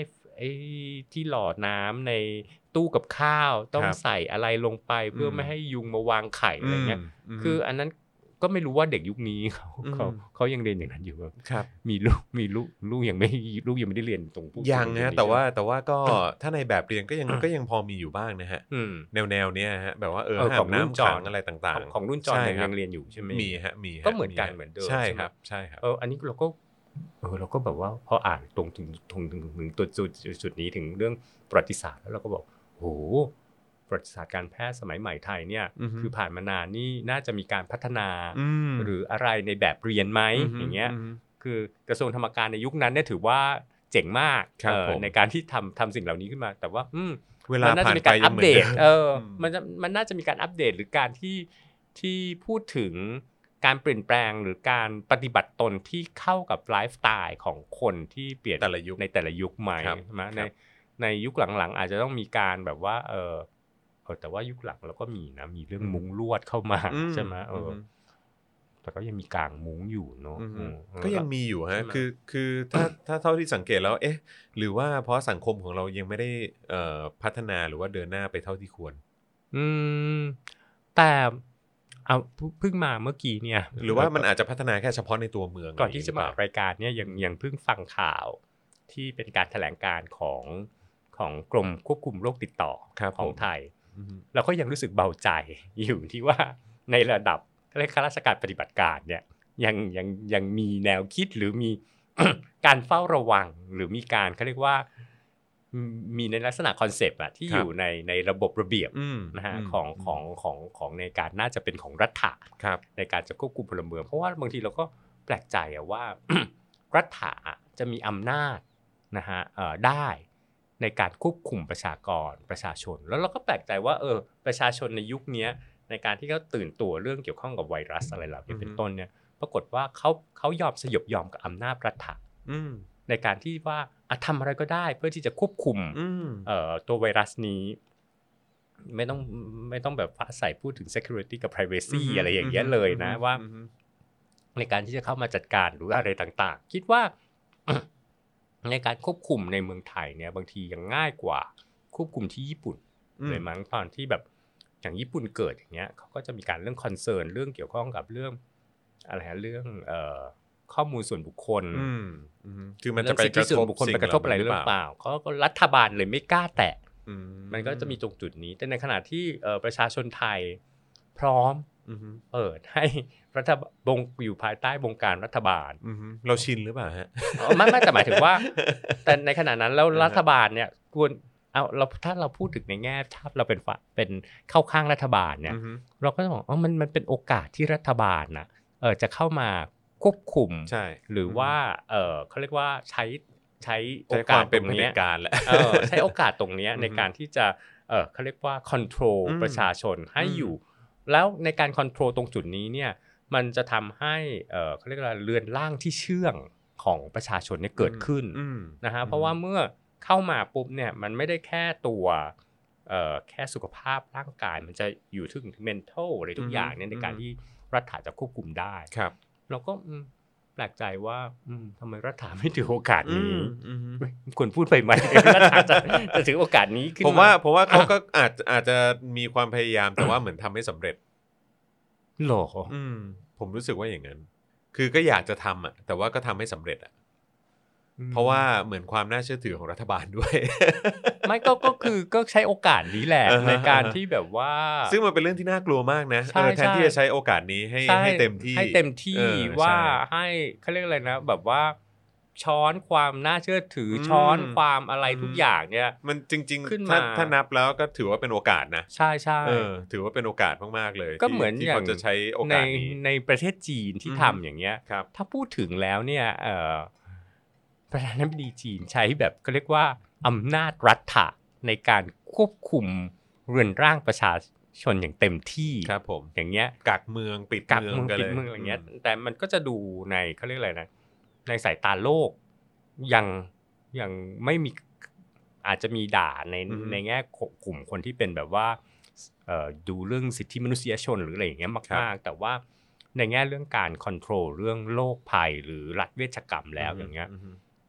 อ้ที่หล่อน้ำในตู้กับข้าวต้องใส่อะไรลงไปเพื่อไม่ให้ยุงมาวางไข่อะไรเงี้ยคืออันนั้นก็ไม่รู้ว่าเด็กยุคนี้เขาเขาเขายังเรียนอย่างนั้นอยู่แบบมีลูกมีลูกลูกยังไม่ลูกยังไม่ได้เรียนตรงผู้ยังฮะแต่ว่าแต่ว่าก็ถ้าในแบบเรียนก็ยังก็ยังพอมีอยู่บ้างนะฮะแนวแนวเนี้ยฮะแบบว่าเออของน้ำขังอะไรต่างๆของรุ่นจอนยังเรียนอยู่ใช่ไหมมีฮะมีก็เหมือนกันเหมือนเดิมใช่ครับใช่ครับเอออันนี้เราก็เออเราก็แบบว่าพออ่านตรงถึงถึงถึงตัวจุดจุดนี้ถึงเรื่องประวัติศาสตร์แล้วเราก็บอกโหประวัติศาสตร์การแพทย์สมัยใหม่ไทยเนี่ยคือผ่านมานานนี่น่าจะมีการพัฒนาหรืออะไรในแบบเรียนไหมอย่างเงี้ยคือกระทรวงธรรมการในยุคนั้นเนี่ยถือว่าเจ๋งมากในการที่ทำทำสิ่งเหล่านี้ขึ้นมาแต่ว่าเวลาผ่านไปอัปเดตเออมันมันน่าจะมีการอัปเดตหรือการที่ที่พูดถึงการเปลี่ยนแปลงหรือการปฏิบัติตนที่เข้ากับไลฟ์สไตล์ของคนที่เปลี่ยนแต่ละยุคในแต่ละยุคใหม่ใช่ไหมในในยุคหลังๆอาจจะต้องมีการแบบว่าเออเออแต่ว่ายุคหลังเราก็มีนะมีเรื่องมุ้งลวดเข้ามาใช่ไหมเออแต่ก็ยังมีกางมุ้งอยู่เนาะก็ยังมีอยู่ฮะคือคือถ้าถ้าเท่าที่สังเกตแล้วเอ๊ะหรือว่าเพราะสังคมของเรายังไม่ได้เอ่อพัฒนาหรือว่าเดินหน้าไปเท่าที่ควรอืมแต่เอาเพิ่งมาเมื่อกี้เนี่ยหรือว่ามันอาจจะพัฒนาแค่เฉพาะในตัวเมืองก่อนที่จะมารายการเนี่ยยังยังเพิ่งฟังข่าวที่เป็นการแถลงการของของกรมควบคุมโรคติดต่อของไทยแล้วก็ยังรู้สึกเบาใจอยู่ที่ว่าในระดับข้าราชการปฏิบัติการเนี่ยยังยังยังมีแนวคิดหรือมี การเฝ้าระวังหรือมีการเขาเรียกว่ามีในลักษณะคอนเซปต์อะที่อยู่ในในระบบระเบียบนะฮะของของของของในการน่าจะเป็นของรัฐะในการจะควบคุมพลเมืองเพราะว่าบางทีเราก็แปลกใจอะว่า รัฐะจะมีอำนาจนะฮะเอ่อได้ในการควบคุมประชากรประชาชนแล้วเราก็แปลกใจว่าเออประชาชนในยุคนี้ในการที่เขาตื่นตัวเรื่องเกี่ยวข้องกับไวรัสอะไรเหล่านี้เป็นต้นเนี่ยปรากฏว่าเขาเขายอมสยบยอมกับอำนาจรัฐะในการที่ว่าทำอะไรก็ได้เพื่อที่จะควบคุมตัวไวรัสนี้ไม่ต้องไม่ต้องแบบฟ้าใสพูดถึง security กับ privacy อะไรอย่างเงี้ยเลยนะว่าในการที่จะเข้ามาจัดการหรืออะไรต่างๆคิดว่าในการควบคุมในเมืองไทยเนี่ยบางทียังง่ายกว่าควบคุมที่ญี่ปุ่นเลยมั้งตอนที่แบบอย่างญี่ปุ่นเกิดอย่างเงี้ยเขาก็จะมีการเรื่องคอนเซิร์นเรื่องเกี่ยวข้องกับเรื่องอะไรฮะเรื่องเอ่อข้อมูลส่วนบุคคลคือมันจะไปกระทบบุคคลไปกระทบอะไรหรือเปล่าเขาก็รัฐบาลเลยไม่กล้าแตะมันก็จะมีตรงจุดนี้แต่ในขณะที่ประชาชนไทยพร้อมเปิดให้รัฐบาลอยู่ภายใต้วงการรัฐบาลเราชินหรือเปล่าฮะไม่ไม่แต่หมายถึงว่าแต่ในขณะนั้นแล้วรัฐบาลเนี่ยควรเอาเราถ้าเราพูดถึงในแง่ถ้าเราเป็นฝ่ายเป็นเข้าข้างรัฐบาลเนี่ยเราก็จะบอกว่ามันมันเป็นโอกาสที่รัฐบาลนะเออจะเข้ามาควบคุมหรือว่าเออเขาเรียกว่าใช้ใช้โอกาสตรงนี้เออใช้โอกาสตรงนี้ในการที่จะเออเขาเรียกว่าคอนโทรลประชาชนให้อยู่แล้วในการคอนโทรลตรงจุดนี้เนี่ยมันจะทำให้เออเขาเรียกว่าเรือนร่างที่เชื่องของประชาชนเนี่ยเกิดขึ้นนะฮะเพราะว่าเมื่อเข้ามาปุ๊บเนี่ยมันไม่ได้แค่ตัวเอ่อแค่สุขภาพร่างกายมันจะอยู่ถึง mental อะไรทุกอย่างเนี่ยในการที่รัฐจะควบคุมได้ครับเราก็แปลกใจว่าทำไมรัฐไม่ถือโอกาสนี้ควรพูดไปไหมรัฐจะจะถือโอกาสนี้ขึ้นผมว่าผมว่าเขาก็อาจอาจจะมีความพยายามแต่ว่าเหมือนทำไม่สำเร็จหรอผมรู้สึกว่าอย่างนั้นคือก็อยากจะทำอ่ะแต่ว่าก็ทำไม่สำเร็จอ่ะเพราะว่าเหมือนความน่าเชื่อถือของรัฐบาลด้วยไม่ก็ก็คือก็ใช้โอกาสนี้แหละในการที่แบบว่าซึ่งมันเป็นเรื่องที่น่ากลัวมากนะแทนที่จะใช้โอกาสนี้ให้ให้เต็มที่ให้เต็มที่ว่าให้เขาเรียกอะไรนะแบบว่าช้อนความน่าเชื่อถือช้อนความอะไรทุกอย่างเนี่ยมันจริงๆถ้าถ้านับแล้วก็ถือว่าเป็นโอกาสนะใช่ใช่ถือว่าเป็นโอกาสมากๆเลยก็เหมือนที่เขาจะใช้โอกาสนี้ในประเทศจีนที่ทำอย่างเงี้ยถ้าพูดถึงแล้วเนี่ยประธานาธิบดีจีนใช้แบบก็เรียกว่าอำนาจรัฐะในการควบคุมเรือนร่างประชาชนอย่างเต็มที่ครับผมอย่างเงี้ยกักเมืองปิดเมืองกันเลยปิดเมืองอย่างเงี้ยแต่มันก็จะดูในเขาเรียกอะไรนะในสายตาโลกยังยังไม่มีอาจจะมีด่าในในแง่กลุ่มคนที่เป็นแบบว่าดูเรื่องสิทธิมนุษยชนหรืออะไรอย่างเงี้ยมากๆแต่ว่าในแง่เรื่องการคอนโทรลเรื่องโรคภัยหรือรัฐเวชกรรมแล้วอย่างเงี้ย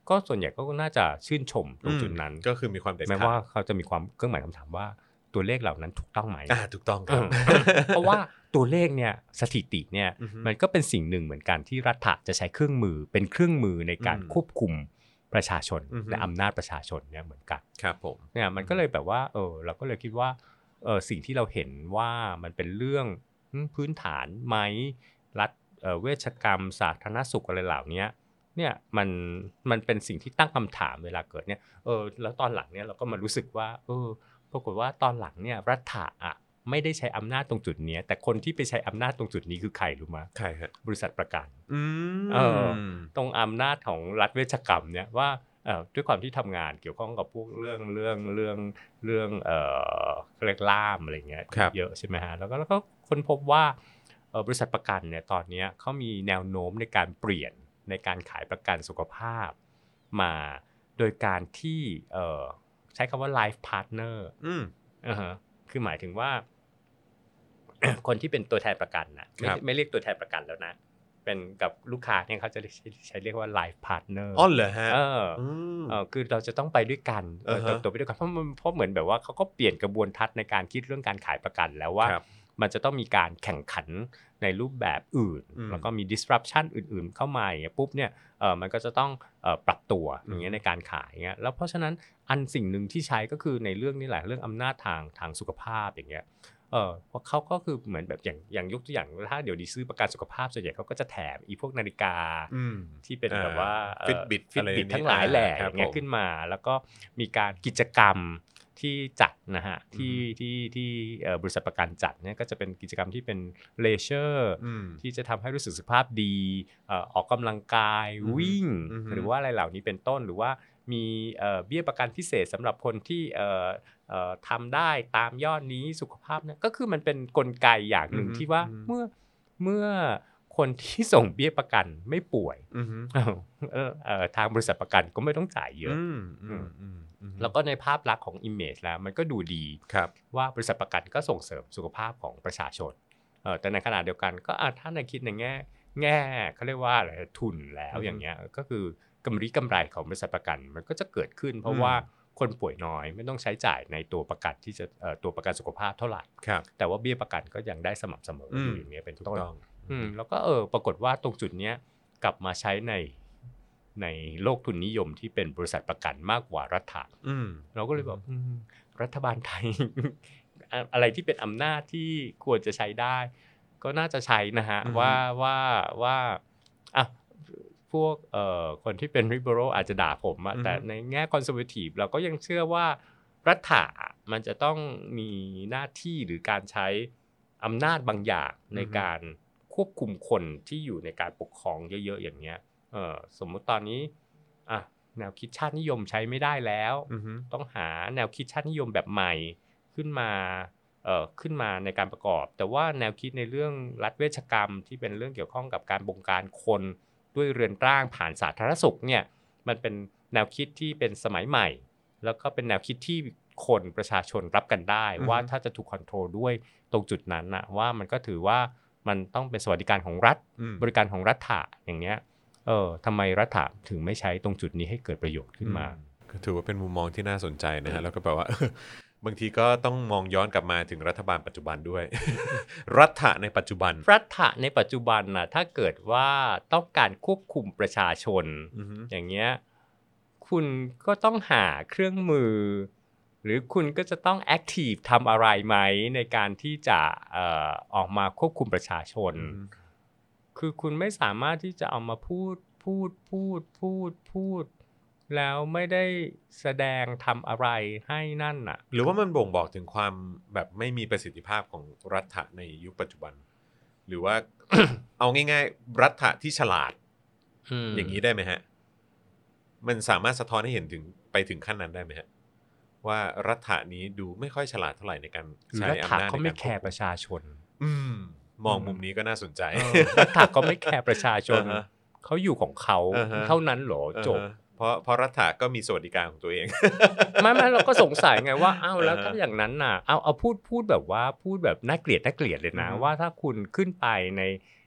ก็ส่วนใหญ่ก็น่าจะชื่นชมตรงจุดนั้นก็คือมีความเด็ดขาดแม้ว่าเขาจะมีความเครื่องหมายคำถามว่าตัวเลขเหล่านั้นถูกต้องไหมอ่าถูกต้องครับเพราะว่าตัวเลขเนี่ยสถิติเนี่ยมันก็เป็นสิ่งหนึ่งเหมือนกันที่รัฐจะใช้เครื่องมือเป็นเครื่องมือในการควบคุมประชาชนและอำนาจประชาชนเนี่ยเหมือนกันครับผมเนี่ยมันก็เลยแบบว่าเออเราก็เลยคิดว่าเออสิ่งที่เราเห็นว่ามันเป็นเรื่องพื้นฐานไหมรัฐเวชกรรมสาธารณสุขอะไรเหล่านี้เนี่ยมันมันเป็นสิ่งที่ตั้งคำถามเวลาเกิดเนี่ยเออแล้วตอนหลังเนี่ยเราก็มารู้สึกว่าเออปรากฏว่าตอนหลังเนี่ยรัฐอ่ะไม่ได้ใช้อำนาจตรงจุดนี้แต่คนที่ไปใช้อำนาจตรงจุดนี้คือใครรู้ไหมใครฮะบริษัทประกันอืมเออตรงอำนาจของรัฐเวชกรรมเนี่ยว่าเอ่อด้วยความที่ทำงานเกี่ยวข้องกับพวกเรื่องเรื่องเรื่องเรื่องเอ่อเรียกล่ามอะไรเงี้ยเยอะใช่ไหมฮะแล้วก็แล้วก็ค้นพบว่าเอ่อบริษัทประกันเนี่ยตอนนี้เขามีแนวโน้มในการเปลี่ยนในการขายประกันสุขภาพมาโดยการที่เอ่อใช้คำว่า life partner อืมอ่าฮะคือหมายถึงว่า คนที่เป็นตัวแทนประกันนะไม่ไม่เรียกตัวแทนประกันแล้วนะเป็นกับลูกค้าเนี่ยเขาจะใช้เรียกว่า life partner อ๋อเหรอฮะเออเออคือเราจะต้องไปด้วยกันเติบโตไปด้วยกันเพราะมันเพราะเหมือนแบบว่าเขาก็เปลี่ยนกระบวนทัศน์ในการคิดเรื่องการขายประกันแล้วว่ามันจะต้องมีการแข่งขันในรูปแบบอื่นแล้วก็มี disruption อื่นๆเข้ามาอย่างเงี้ยปุ๊บเนี่ยเออมันก็จะต้องเอ่อปรับตัวอย่างเงี้ยในการขายเงี้ยแล้วเพราะฉะนั้นอันสิ่งหนึ่งที่ใช้ก็คือในเรื่องนี้แหละเรื่องอำนาจทางทางสุขภาพอย่างเงี้ยเออเพราะเขาก็คือเหมือนแบบอย่างอย่างยกตัวอย่างถ้าเดี๋ยวดีซื้อประกันสุขภาพส่วนใหญ่เขาก็จะแถมอีพวกนาฬิกาที่เป็นแบบว่า Fitbit ฟิตบิตทั้งหลายแหล่อย่างเงี้ยขึ้นมาแล้วก็มีการกิจกรรมที่จัดนะฮะที่ที่ที่บริษัทประกันจัดเนี่ยก็จะเป็นกิจกรรมที่เป็นเลเชอร์ที่จะทำให้รู้สึกสุขภาพดีออกกำลังกายวิ่งหรือว่าอะไรเหล่านี้เป็นต้นหรือว่ามีเบี้ยประกันพิเศษสำหรับคนที่ทำได้ตามยอดนี้สุขภาพเนี่ยก็คือมันเป็นกลไกอย่างหนึ่งที่ว่าเมื่อเมื่อคนที่ส่งเบี้ยประกันไม่ป่วยทางบริษัทประกันก็ไม่ต้องจ่ายเยอะแล้วก็ในภาพลักษณ์ของ image แล้วมันก็ดูดีว่าบริษัทประกันก็ส่งเสริมสุขภาพของประชาชนแต่ในขณะเดียวกันก็ถ้าในคิดในแง่แง่เขาเรียกว่าอะไรทุนแล้วอย่างเงี้ยก็คือกำไรกำไรของบริษัทประกันมันก็จะเกิดขึ้นเพราะว่าคนป่วยน้อยไม่ต้องใช้จ่ายในตัวประกันที่จะตัวประกันสุขภาพเท่าไหร่แต่ว่าเบี้ยประกันก็ยังได้สม่ำเสมออยู่อย่างเงี้ยเป็นต้นแล้วก็เออปรากฏว่าตรงจุดเนี้ยกลับมาใช้ในในโลกทุนนิยมที่เป็นบริษัทประกันมากกว่ารัฐะเราก็เลยบอกรัฐบาลไทย อะไรที่เป็นอำนาจที่ควรจะใช้ได้ก็น่าจะใช้นะฮะว่าว่าว่าอ่ะพวกเอ่อคนที่เป็น liberal อาจจะด่าผมอะแต่ในแง่ conservative เราก็ยังเชื่อว่ารัฐะมันจะต้องมีหน้าที่หรือการใช้อำนาจบางอย่างในการควบคุมคนที่อยู่ในการปกครองเยอะๆอย่างเงี้ยเออสมมุติตอนนี้อ่ะแนวคิดชาตินิยมใช้ไม่ได้แล้วต้องหาแนวคิดชาตินิยมแบบใหม่ขึ้นมาเอ่อขึ้นมาในการประกอบแต่ว่าแนวคิดในเรื่องรัฐเวชกรรมที่เป็นเรื่องเกี่ยวข้องกับการบงการคนด้วยเรือนร่างผ่านสาธารณสุขเนี่ยมันเป็นแนวคิดที่เป็นสมัยใหม่แล้วก็เป็นแนวคิดที่คนประชาชนรับกันได้ว่าถ้าจะถูกคอนโทรลด้วยตรงจุดนั้นนะว่ามันก็ถือว่ามันต้องเป็นสวัสดิการของรัฐบริการของรัฐะอย่างเงี้ยเออทำไมรัฐะถึงไม่ใช้ตรงจุดนี้ให้เกิดประโยชน์ขึ้นมาก็ถือว่าเป็นมุมมองที่น่าสนใจนะฮะแล้วก็แปลว่าบางทีก็ต้องมองย้อนกลับมาถึงรัฐบาลปัจจุบันด้วย รัฐะในปัจจุบันรัฐะในปัจจุบันน่ะถ้าเกิดว่าต้องการควบคุมประชาชน uh-huh. อย่างเงี้ยคุณก็ต้องหาเครื่องมือหรือคุณก็จะต้องแอคทีฟทำอะไรไหมในการที่จะเอ่อออกมาควบคุมประชาชน uh-huh. คือคุณไม่สามารถที่จะเอามาพูดพูดพูดพูดพูดแล้วไม่ได้แสดงทำอะไรให้นั่นน่ะหรือว่ามันบ่งบอกถึงความแบบไม่มีประสิทธิภาพของรัฐะในยุคปัจจุบันหรือว่า เอาง่ายๆรัฐะที่ฉลาด อย่างนี้ได้ไหมฮะมันสามารถสะท้อนให้เห็นถึงไปถึงขั้นนั้นได้ไหมฮะว่ารัฐะนี้ดูไม่ค่อยฉลาดเท่าไหร่ในการใช้อำนาจในการเขาไม่แคร์ประชาชนอืมมองมุมนี้ก็น่าสนใจรัฐะก็ไม่แคร์ประชาชน เขาอยู่ของเขาเท่านั้นเหรอจบเพราะเพราะรัฐะก็มีสวัสดิการของตัวเองไม่ไม่เราก็สงสัยไงว่าอ้าวแล้วถ้าอย่างนั้นน่ะเอาเอาพูดพูดแบบว่าพูดแบบน่าเกลียดน่าเกลียดเลยนะว่าถ้าคุณขึ้นไปใน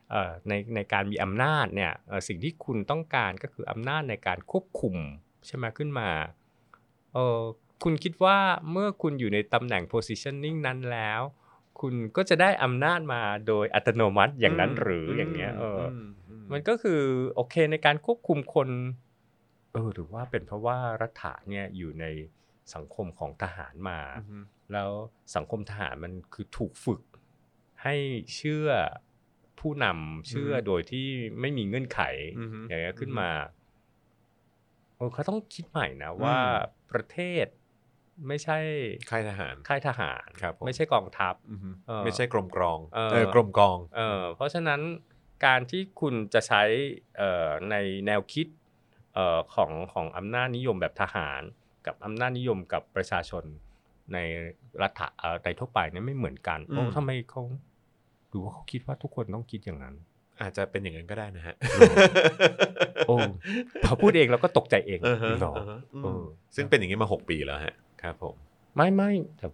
ในในการมีอำนาจเนี่ยสิ่งที่คุณต้องการก็คืออำนาจในการควบคุมใช่ไหมขึ้นมาเออคุณคิดว่าเมื่อคุณอยู่ในตำแหน่ง positioning นั้นแล้วคุณก็จะได้อำนาจมาโดยอัตโนมัติอย่างนั้นหรืออย่างเงี้ยเออมันก็คือโอเคในการควบคุมคนเออหรือว่าเป็นเพราะว่ารัฐะเนี่ยอยู่ในสังคมของทหารมาแล้วสังคมทหารมันคือถูกฝึกให้เชื่อผู้นำเชื่อโดยที่ไม่มีเงื่อนไขอย่างเงี้ยขึ้นมาเออเขาต้องคิดใหม่นะว่าประเทศไม่ใช่ค่ายทหารค่ายทหารไม่ใช่กองทัพไม่ใช่กรมกรองเออกรมกองเออเพราะฉะนั้นการที่คุณจะใช้เอ่อในแนวคิดเอ่อของของอำนาจนิยมแบบทหารกับอำนาจนิยมกับประชาชนในรัฐเอ่อในทั่วไปเนี่ยไม่เหมือนกันเพราะทำไมเขาดูว่าเขาคิดว่าทุกคนต้องคิดอย่างนั้นอาจจะเป็นอย่างนั้นก็ได้นะฮะโอ้พอพูดเองเราก็ตกใจเองหรอซึ่งเป็นอย่างนี้มาหกปีแล้วฮะครับผมไม่ไม่แต่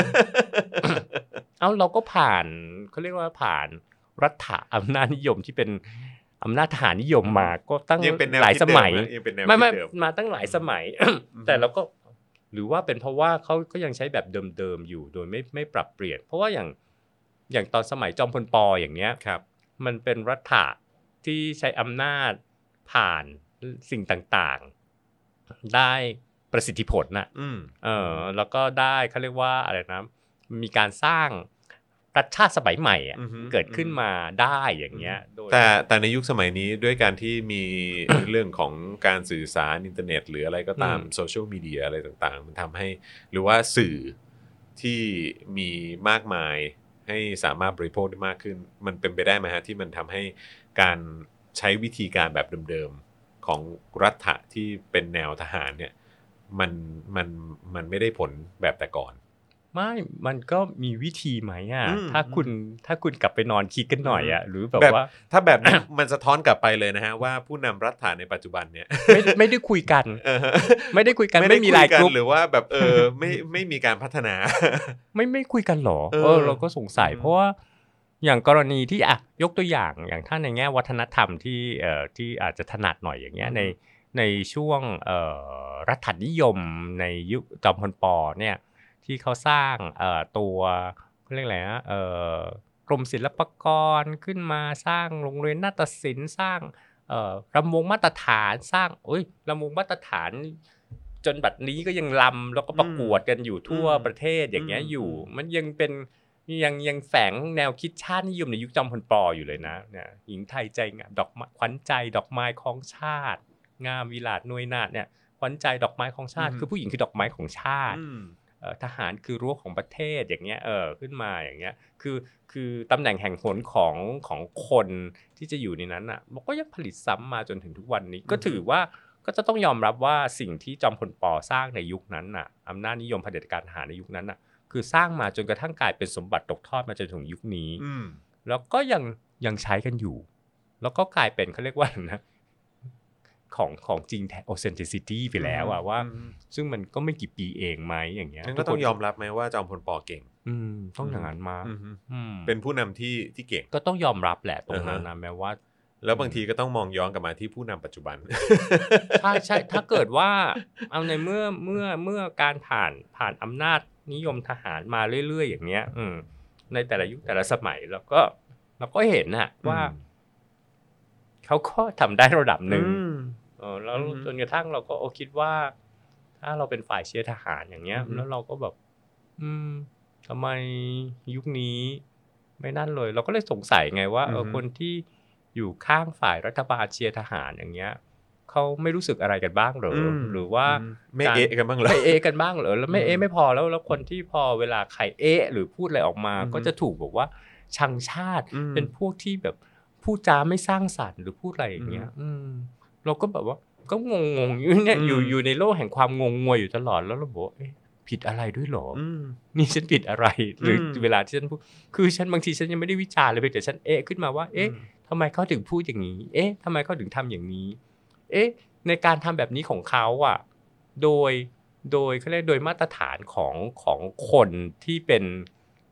เอ้าเราก็ผ่านเขาเรียกว่าผ่านรัฐอำนาจนิยมที่เป็นอำนาจทหารนิยมมาก็ตั้งหลายสมัยไม่ไม่มาตั้งหลายสมัยแต่เราก็หรือว่าเป็นเพราะว่าเขาก็ยังใช้แบบเดิมๆอยู่โดยไม่ไม่ปรับเปลี่ยนเพราะว่าอย่างอย่างตอนสมัยจอมพลป.อย่างเงี้ยมันเป็นรัฐะที่ใช้อำนาจผ่านสิ่งต่างๆได้ประสิทธิผลน่ะเออแล้วก็ได้เขาเรียกว่าอะไรนะมีการสร้างรัฐชาติสมัยใหม่อ่ะเกิดขึ้นมาได้อย่างเงี้ยแต่แต่ในยุคสมัยนี้ด้วยการที่มีเรื่องของการสื่อสารอินเทอร์เน็ตหรืออะไรก็ตามโซเชียลมีเดียอะไรต่างๆมันทำให้หรือว่าสื่อที่มีมากมายให้สามารถบริโภคได้มากขึ้นมันเป็นไปได้ไหมฮะที่มันทำให้การใช้วิธีการแบบเดิมๆของรัฐะที่เป็นแนวทหารเนี่ยมันมันมันไม่ได้ผลแบบแต่ก่อนไม่มันก็มีวิธีไหมอ่ะถ้าคุณถ้าคุณกลับไปนอนคิดกันหน่อยอ่ะหรือแบบว่าถ้าแบบนี้มันสะท้อนกลับไปเลยนะฮะว่าผู้นำรัฐะในปัจจุบันเนี่ยไม่ไม่ได้คุยกันไม่ได้คุยกันไม่มีไลน์กรุ๊ปหรือว่าแบบเออไม่ไม่มีการพัฒนาไม่ไม่คุยกันหรอเออเราก็สงสัยเพราะว่าอย่างกรณีที่อ่ะยกตัวอย่างอย่างถ้าในแง่วัฒนธรรมที่เอ่อที่อาจจะถนัดหน่อยอย่างเงี้ยในในช่วงเอ่อรัฐนิยมในยุคจอมพลป.เนี่ยที่เขาสร้างเอ่อตัวเขาเรียกอะไรนะเอ่อกรมศิลปากรขึ้นมาสร้างโรงเรียนนาฏศิลป์สร้างเอ่อรำวงมาตรฐานสร้างโอ้ยรำวงมาตรฐานจนบัดนี้ก็ยังรำแล้วก็ประกวดกันอยู่ทั่วประเทศอย่างเงี้ยอยู่มันยังเป็นยังยังแฝงแนวคิดชาตินิยมในยุคจอมพลป.อยู่เลยนะเนี่ยหญิงไทยใจงามดอกขวัญใจดอกไม้ของชาติงามวิลาศนวยนาถเนี่ยขวัญใจดอกไม้ของชาติคือผู้หญิงคือดอกไม้ของชาติทหารคือรั้วของประเทศอย่างเงี้ยเออขึ้นมาอย่างเงี้ยคือคือตำแหน่งแห่งหนของของคนที่จะอยู่ในนั้นอ่ะมันก็ยังผลิตซ้ำมาจนถึงทุกวันนี้ก็ถือว่าก็จะต้องยอมรับว่าสิ่งที่จอมพลป.สร้างในยุคนั้นน่ะอำนาจนิยมเผด็จการทหารในยุคนั้นน่ะคือสร้างมาจนกระทั่งกลายเป็นสมบัติตกทอดมาจนถึงยุคนี้แล้วก็ยังยังใช้กันอยู่แล้วก็กลายเป็นเขาเรียกว่านะของของจริงแท้ authenticity ไปแล้วอะว่าซึ่งมันก็ไม่กี่ปีเองไหมอย่างเงี้ยก็ต้องยอมรับไหมว่าจอมพลป.เก่งอืมต้องอย่างนั้นมาเป็นผู้นำที่ที่เก่งก็ต้องยอมรับแหละตรงนั้นนะแม้ว่าแล้วบางทีก็ต้องมองย้อนกลับมาที่ผู้นำปัจจุบันใช่ใช่ถ้าเกิดว่าเอาในเมื่อเมื่อเมื่อการผ่านผ่านอำนาจนิยมทหารมาเรื่อยๆอย่างเงี้ยอืมในแต่ละยุคแต่ละสมัยแล้วก็เราก็เห็นน่ะว่าเขาก็ทำได้ระดับหนึ่งเออแล้วจนกระทั่งเราก็คิดว่าถ้าเราเป็นฝ่ายเชียร์ทหารอย่างเงี้ยแล้วเราก็แบบอืมทำไมยุคนี้ไม่นั่นเลยเราก็เลยสงสัยไงว่าเออคนที่อยู่ข้างฝ่ายรัฐบาลเชียร์ทหารอย่างเงี้ยเขาไม่รู้สึกอะไรกันบ้างเหรอหรือว่าไม่เอะกันบ้างเหรอไม่เอะกันบ้างเหรอแล้วไม่เอะไม่พอแล้วแล้วคนที่พอเวลาใครเอะหรือพูดอะไรออกมาก็จะถูกบอกว่าชังชาติเป็นพวกที่แบบพูดจาไม่สร้างสรรค์หรือพูดอะไรอย่างเงี้ยอืมเราก็แบบว่าก็งงๆอยู่เนี่ยอยู่อยู่ในโลกแห่งความงงงวยอยู่ตลอดแล้วเราบอกเอ๊ะผิดอะไรด้วยหรอนี่ฉันผิดอะไรหรือเวลาที่ฉันพูดคือฉันบางทีฉันยังไม่ได้วิจารณ์เลยแต่ฉันเอ๊ะขึ้นมาว่าเอ๊ะทำไมเขาถึงพูดอย่างนี้เอ๊ะทำไมเขาถึงทำอย่างนี้เอ๊ะในการทำแบบนี้ของเขาอ่ะโดยโดยเขาเรียกโดยมาตรฐานของของคนที่เป็น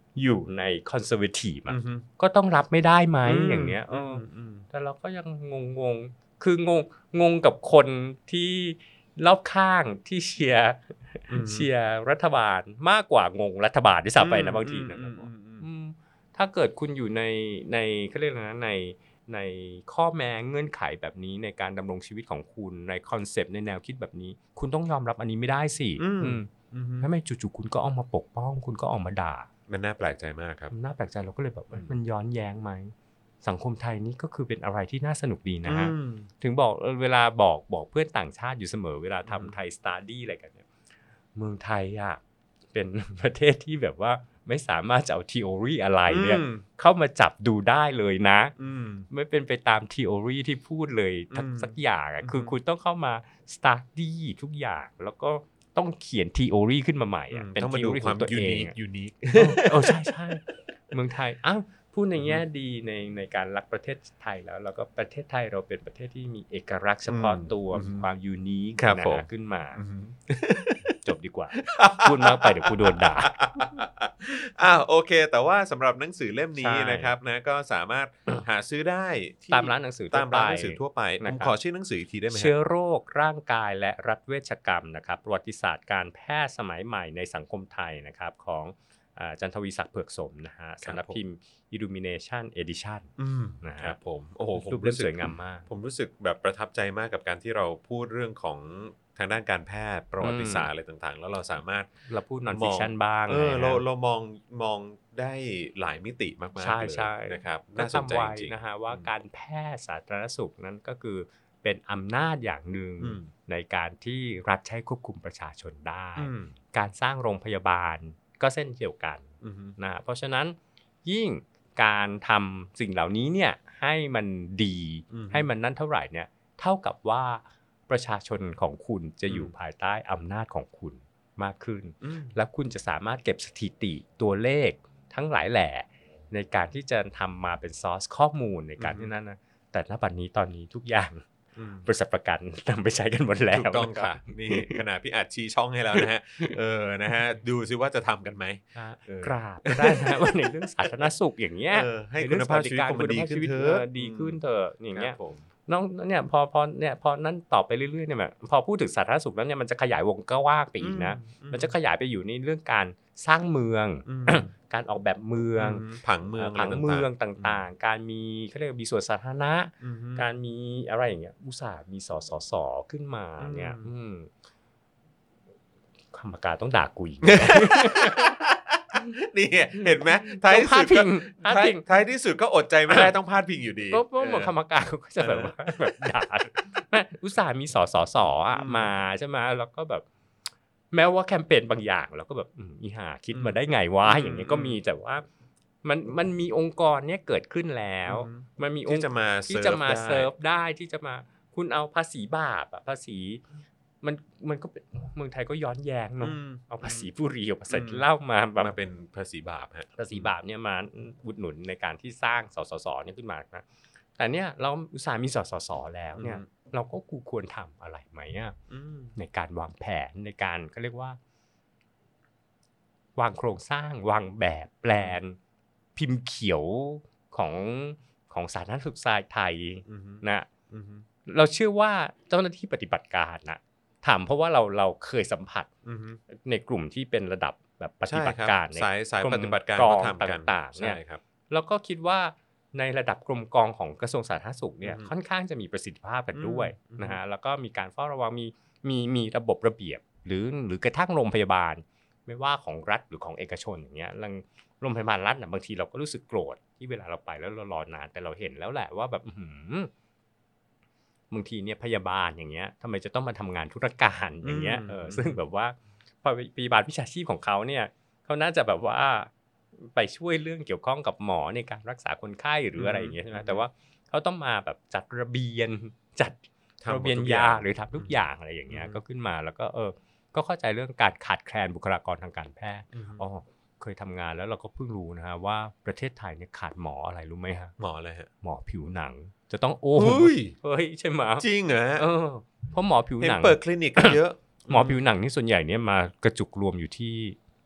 อยู่ในคอนเซอร์เวทีฟอ่ะก็ต้องรับไม่ได้ไหมอย่างเนี้ยเออแต่เราก็ยังงงๆคืองงงงกับคนที่รอบข้างที่เชียร์เชียร์รัฐบาลมากกว่างงรัฐบาลที่สับไปนะบางทีนะครับถ้าเกิดคุณอยู่ในในเขาเรียกอะไรนะในในข้อแม้เงื่อนไขแบบนี้ในการดำรงชีวิตของคุณในคอนเซปต์ในแนวคิดแบบนี้คุณต้องยอมรับอันนี้ไม่ได้สิทำไมจู่ๆคุณก็ออกมาปกป้องคุณก็ออกมาด่ามันน่าแปลกใจมากครับมันน่าแปลกใจเราก็เลยแบบมันย้อนแย้งไหมสังคมไทยนี่ก็คือเป็นอะไรที่น่าสนุกดีนะฮะถึงบอกเวลาบอกบอกเพื่อนต่างชาติอยู่เสมอเวลาทำไทยสตาร์ดี้อะไรกันเนี่ยเมืองไทยอ่ะเป็นประเทศที่แบบว่าไม่สามารถจะเอาทีโอรีอะไรเนี่ยเข้ามาจับดูได้เลยนะไม่เป็นไปตามทีโอรีที่พูดเลยสักอย่างอ่ะคือคุณต้องเข้ามาสตาร์ดี้ทุกอย่างแล้วก็ต้องเขียนทีโอรีขึ้นมาใหม่อ่ะเป็นทีโอรีของตัวเองยูนิคโอ้ใช่ใช่เมืองไทยอ้าวพูดในแง่ดีในในการรักประเทศไทยแล้วแล้วก็ประเทศไทยเราเป็นประเทศที่มีเอกลักษณ์เฉพาะตัวความยูนิคนะขึ้นมาจบดีกว่าพูดมากไปเดี๋ยวกูโดนด่าอ้าวโอเคแต่ว่าสำหรับหนังสือเล่มนี้นะครับนะก็สามารถหาซื้อได้ตามร้านหนังสือตามร้านหนังสือทั่วไปผมขอชื่อหนังสืออีกทีได้ไหมเชื้อโรคร่างกายและรัฐเวชกรรมนะครับประวัติศาสตร์การแพทย์สมัยใหม่ในสังคมไทยนะครับของจันทวีศักดิ์เผือกสมนะฮะสำนักพิมพ์ Illumination Edition นะครับผมโอ้โหผมรู้สึกสวยงามมากผมรู้สึกแบบประทับใจมากกับการที่เราพูดเรื่องของทางด้านการแพทย์ประวัติศาสตร์อะไรต่างๆแล้วเราสามารถเราพูด non fiction บ้างเออเราเรามองมองได้หลายมิติมากๆเลยนะครับน่าสนใจจริงนะฮะว่าการแพทย์สาธารณสุขนั้นก็คือเป็นอำนาจอย่างหนึ่งในการที่รัฐใช้ควบคุมประชาชนได้การสร้างโรงพยาบาลก็เส้นเดียวกันนะเพราะฉะนั้นยิ่งการทำสิ่งเหล่านี้เนี่ยให้มันดีให้มันนั่นเท่าไหร่เนี่ยเท่ากับว่าประชาชนของคุณจะอยู่ภายใต้อำนาจของคุณมากขึ้นและคุณจะสามารถเก็บสถิติตัวเลขทั้งหลายแหล่ในการที่จะทำมาเป็นซอร์สข้อมูลในการที่นั้นนะแต่ณบัดนี้ตอนนี้ทุกอย่างบริษัทประกันนำไปใช้กันหมดแล้วถูกต้องค่ะนี่ขณะพี่อัดชี้ช่องให้แล้วนะฮะเออนะฮะดูซิว่าจะทำกันไหมกราบได้นะว่าในเรื่องสาธารณสุขอย่างเงี้ยให้คุณภาพชีวิตคนดีขึ้นเถอะดีขึ้นเถอะอย่างเงี้ยน้องเนี่ยพอพอเนี่ยพอนั่นต่อไปเรื่อยๆเนี่ยแบบพอพูดถึงสาธารณสุขแล้วเนี่ยมันจะขยายวงกว้างไปอีกนะมันจะขยายไปอยู่ในเรื่องการสร้างเมืองการออกแบบเมืองผังเมืองผังเมืองต่างๆการมีเขาเรียกมีส่วนสาธารณะการมีอะไรอย่างเงี้ยอุตสาหมีสสสขึ้นมาเนี่ยกรรมการต้องด่ากูอีกนี่เห็นไหมท้ายที่สุดก็ท้ายที่สุดก็อดใจไม่ได้ต้องพาดพิงอยู่ดีก็เหมือนกรรมการก็จะแบบว่าแบบด่าอุตส่าห์มีสสสอ่ะมาใช่ไหมแล้วก็แบบแม้ว่าแคมเปญบางอย่างเราก็แบบอีห่าคิดมาได้ไงวะอย่างเงี้ยก็มีแต่ว่ามันมันมีองค์กรเนี้ยเกิดขึ้นแล้วมันมีองค์ที่จะมาที่จะมาเซิร์ฟได้ที่จะมาคุณเอาภาษีบาปอ่ะภาษีมันมันก็เมืองไทยก็ย้อนแย้งเนาะเอาภาษีบุหรี่กับภาษีเหล้ามามาเป็นภาษีบาปฮะภาษีบาปเนี่ยมาอุดหนุนในการที่สร้างสสสเนี่ยขึ้นมานะแต่เนี่ยเราอุตส่าห์มีสสสแล้วเนี่ยเราก็ควรทำอะไรไหมอ่ะในการวางแผนในการเขาเรียกว่าวางโครงสร้างวางแบบแปลนพิมพ์เขียวของของสาธารณสุขไทยนะเราเชื่อว่าเจ้าหน้าที่ปฏิบัติการนะถามเพราะว่าเราเราเคยสัมผัสในกลุ่มที่เป็นระดับแบบปฏิบัติการสายสายปฏิบัติการต่างๆเนี่ยเราก็คิดว่าในระดับกรมกองของกระทรวงสาธารณสุขเนี่ยค่อนข้างจะมีประสิทธิภาพกันด้วยนะฮะแล้วก็มีการเฝ้าระวังมีมีมีระบบระเบียบหรือหรือกระทั่งโรงพยาบาลไม่ว่าของรัฐหรือของเอกชนอย่างเงี้ยโรงพยาบาลรัฐน่ะบางทีเราก็รู้สึกโกรธที่เวลาเราไปแล้วเรารอนานแต่เราเห็นแล้วแหละว่าแบบบางทีเนี่ยพยาบาลอย่างเงี้ยทำไมจะต้องมาทำงานธุรการอย่างเงี้ยเออซึ่งแบบว่าพยาบาลวิชาชีพของเขาเนี่ยเขาน่าจะแบบว่าไปช่วยเรื่องเกี่ยวข้องกับหมอในการรักษาคนไข้หรืออะไรอย่างเงี้ยใช่ไหมแต่ว่าเขาต้องมาแบบจัดระเบียนจัดระเบียนยาหรือทำทุกอย่างอะไรอย่างเงี้ยก็ขึ้นมาแล้วก็เออก็เข้าใจเรื่องการขาดแคลนบุคลากรทางการแพทย์อ๋อเคยทำงานแล้วเราก็เพิ่งรู้นะฮะว่าประเทศไทยเนี่ยขาดหมออะไรรู้ไหมฮะหมออะไรฮะหมอผิวหนังจะต้องโอ้เฮ้ยใช่ไหมจริงเหรอเออเพราะหมอผิวหนังเปิดคลินิกเยอะหมอผิวหนังนี่ส่วนใหญ่เนี่ยมากระจุกรวมอยู่ที่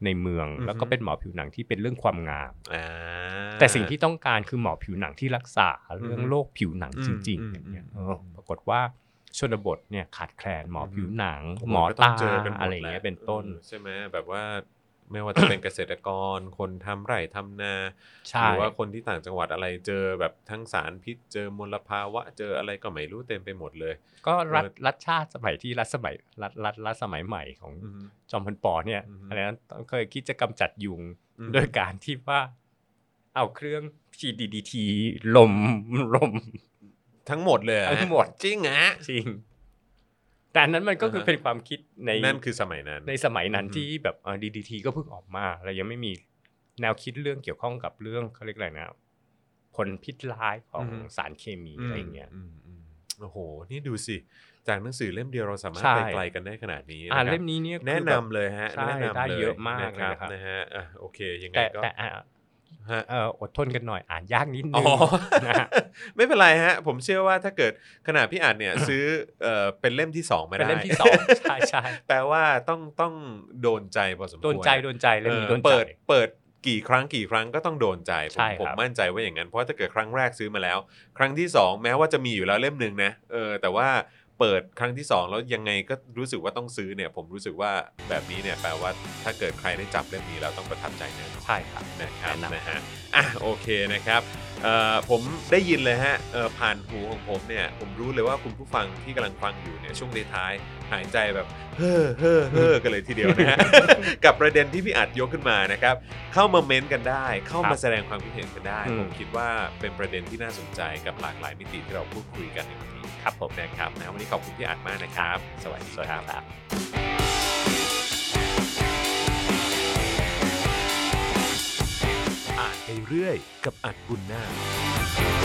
ในเมืองอือฮึแล้วก็เป็นหมอผิวหนังที่เป็นเรื่องความงามอ่าแต่สิ่งที่ต้องการคือหมอผิวหนังที่รักษาเรื่องอือฮึโรคผิวหนังจริงอืมๆอย่างเงี้ยอืมเออปรากฏว่าชนบทเนี่ยขาดแคลนหมอผิวหนังโอ้โหมอก็ต้ตางเจอกันหมดอะไรอย่างเงี้ยแหละเป็นต้นออใช่ไหมแบบว่าไม่ว่าจะเป็น เกษตรกรคนทำไร่ทำนาใช่หรือว่าคนที่ต่างจังหวัดอะไรเจอแบบทั้งสารพิษเจอมลภาวะเจออะไรก็ไม่รู้เต็มไปหมดเลยก็รัฐเออรัฐชาติสมัยที่รัฐสมัยรัฐรัฐรัฐสมัยใหม่ของอืมจอมพลปเนี่ยอือฮึอะไรนั้นเคยคิดจะกำจัดยุงอืมโดยการที่ว่าเอาเครื่อง พี ดี ดี ที ลมลมทั้งหมดเลยเรอทั้งหมดจริงเหรอจริง แต่อันนั้นมันก็คืออ่าฮะเป็นความคิดในนั่นคือสมัยนั้นในสมัยนั้นอือฮึที่แบบเอ่อ ดี ดี ที ก็เพิ่งออกมาแล้วยังไม่มีแนวคิดเรื่องเกี่ยวข้องกับเรื่องเขาเรียกอะไรนะผลพิษร้ายของสารเคมีอะไรอย่างเงี้ยอืมอืมโอ้โห นี่ดูสิ จากหนังสือเล่มเดียวเราสามารถใช่ไปไกลกันได้ขนาดนี้อ่านะครับเล่มนี้เนี่ยแนะคือแบบนำเลยฮะใช่แนะนำได้เลยเยอะมากนะครับเลยนะครับนะฮะอ่ะโอเคยังไงแต่ก็แต่อ่ะฮะเอ่ออดทนกันหน่อยอ่านยากนิดนึอ๋งอนะฮะไม่เป็นไรฮะ ผมเชื่อว่าถ้าเกิดขนาดพี่อ่านเนี่ย ซื้อเอ่อเป็นเล่มที่สองไม่เป็นได้เล่มที่สองใช่ใช่แปลว่าต้องต้องโดนใจพอสมควรโดนใจโดนใจเล่มนี้เออโดนใจเปิดเปิดกี่ครั้งกี่ครั้งก็ต้องโดนใจผใช่มครับผมมั่นใจว่าอย่างนั้นเพราะถ้าเกิดครั้งแรกซื้อมาแล้ว ครั้งที่สองแม้ว่าจะมีอยู่แล้วเล่มหนึ่งนะเออแต่ว่าเปิดครั้งที่สองแล้วยังไงก็รู้สึกว่าต้องซื้อเนี่ย ผมรู้สึกว่าแบบนี้เนี่ยแปลว่าถ้าเกิดใครได้จับเล่มนี้แล้วต้องประทับใจแน่นอนใช่ครับนะครับแนะนำนะฮะอ่ะโอเคนะครับเอ่อผมได้ยินเลยฮะเอ่อผ่านหูของผมเนี่ยผมรู้เลยว่าคุณผู้ฟังที่กำลังฟังอยู่เนี่ยช่วงท้ายๆหายใจแบบเฮ้อเฮ้อเฮ้อกันเลยทีเดียวนะฮะ กับประเด็นที่พี่อัดยกขึ้นมานะครับเข้ามาเม้นต์กันได้เข้ามาแสดงความคิดเห็นกันได้อืมผมคิดว่าเป็นประเด็นที่น่าสนใจกับหลากหลายมิติที่เราพูดคุยกันในวันนี้ครับผมนะครับนะวันนี้ขอบคุณพี่อัดมากนะครับสวัสดีสวัสคดีรับครับอ่านไปเรื่อยกับอัดบุญนาค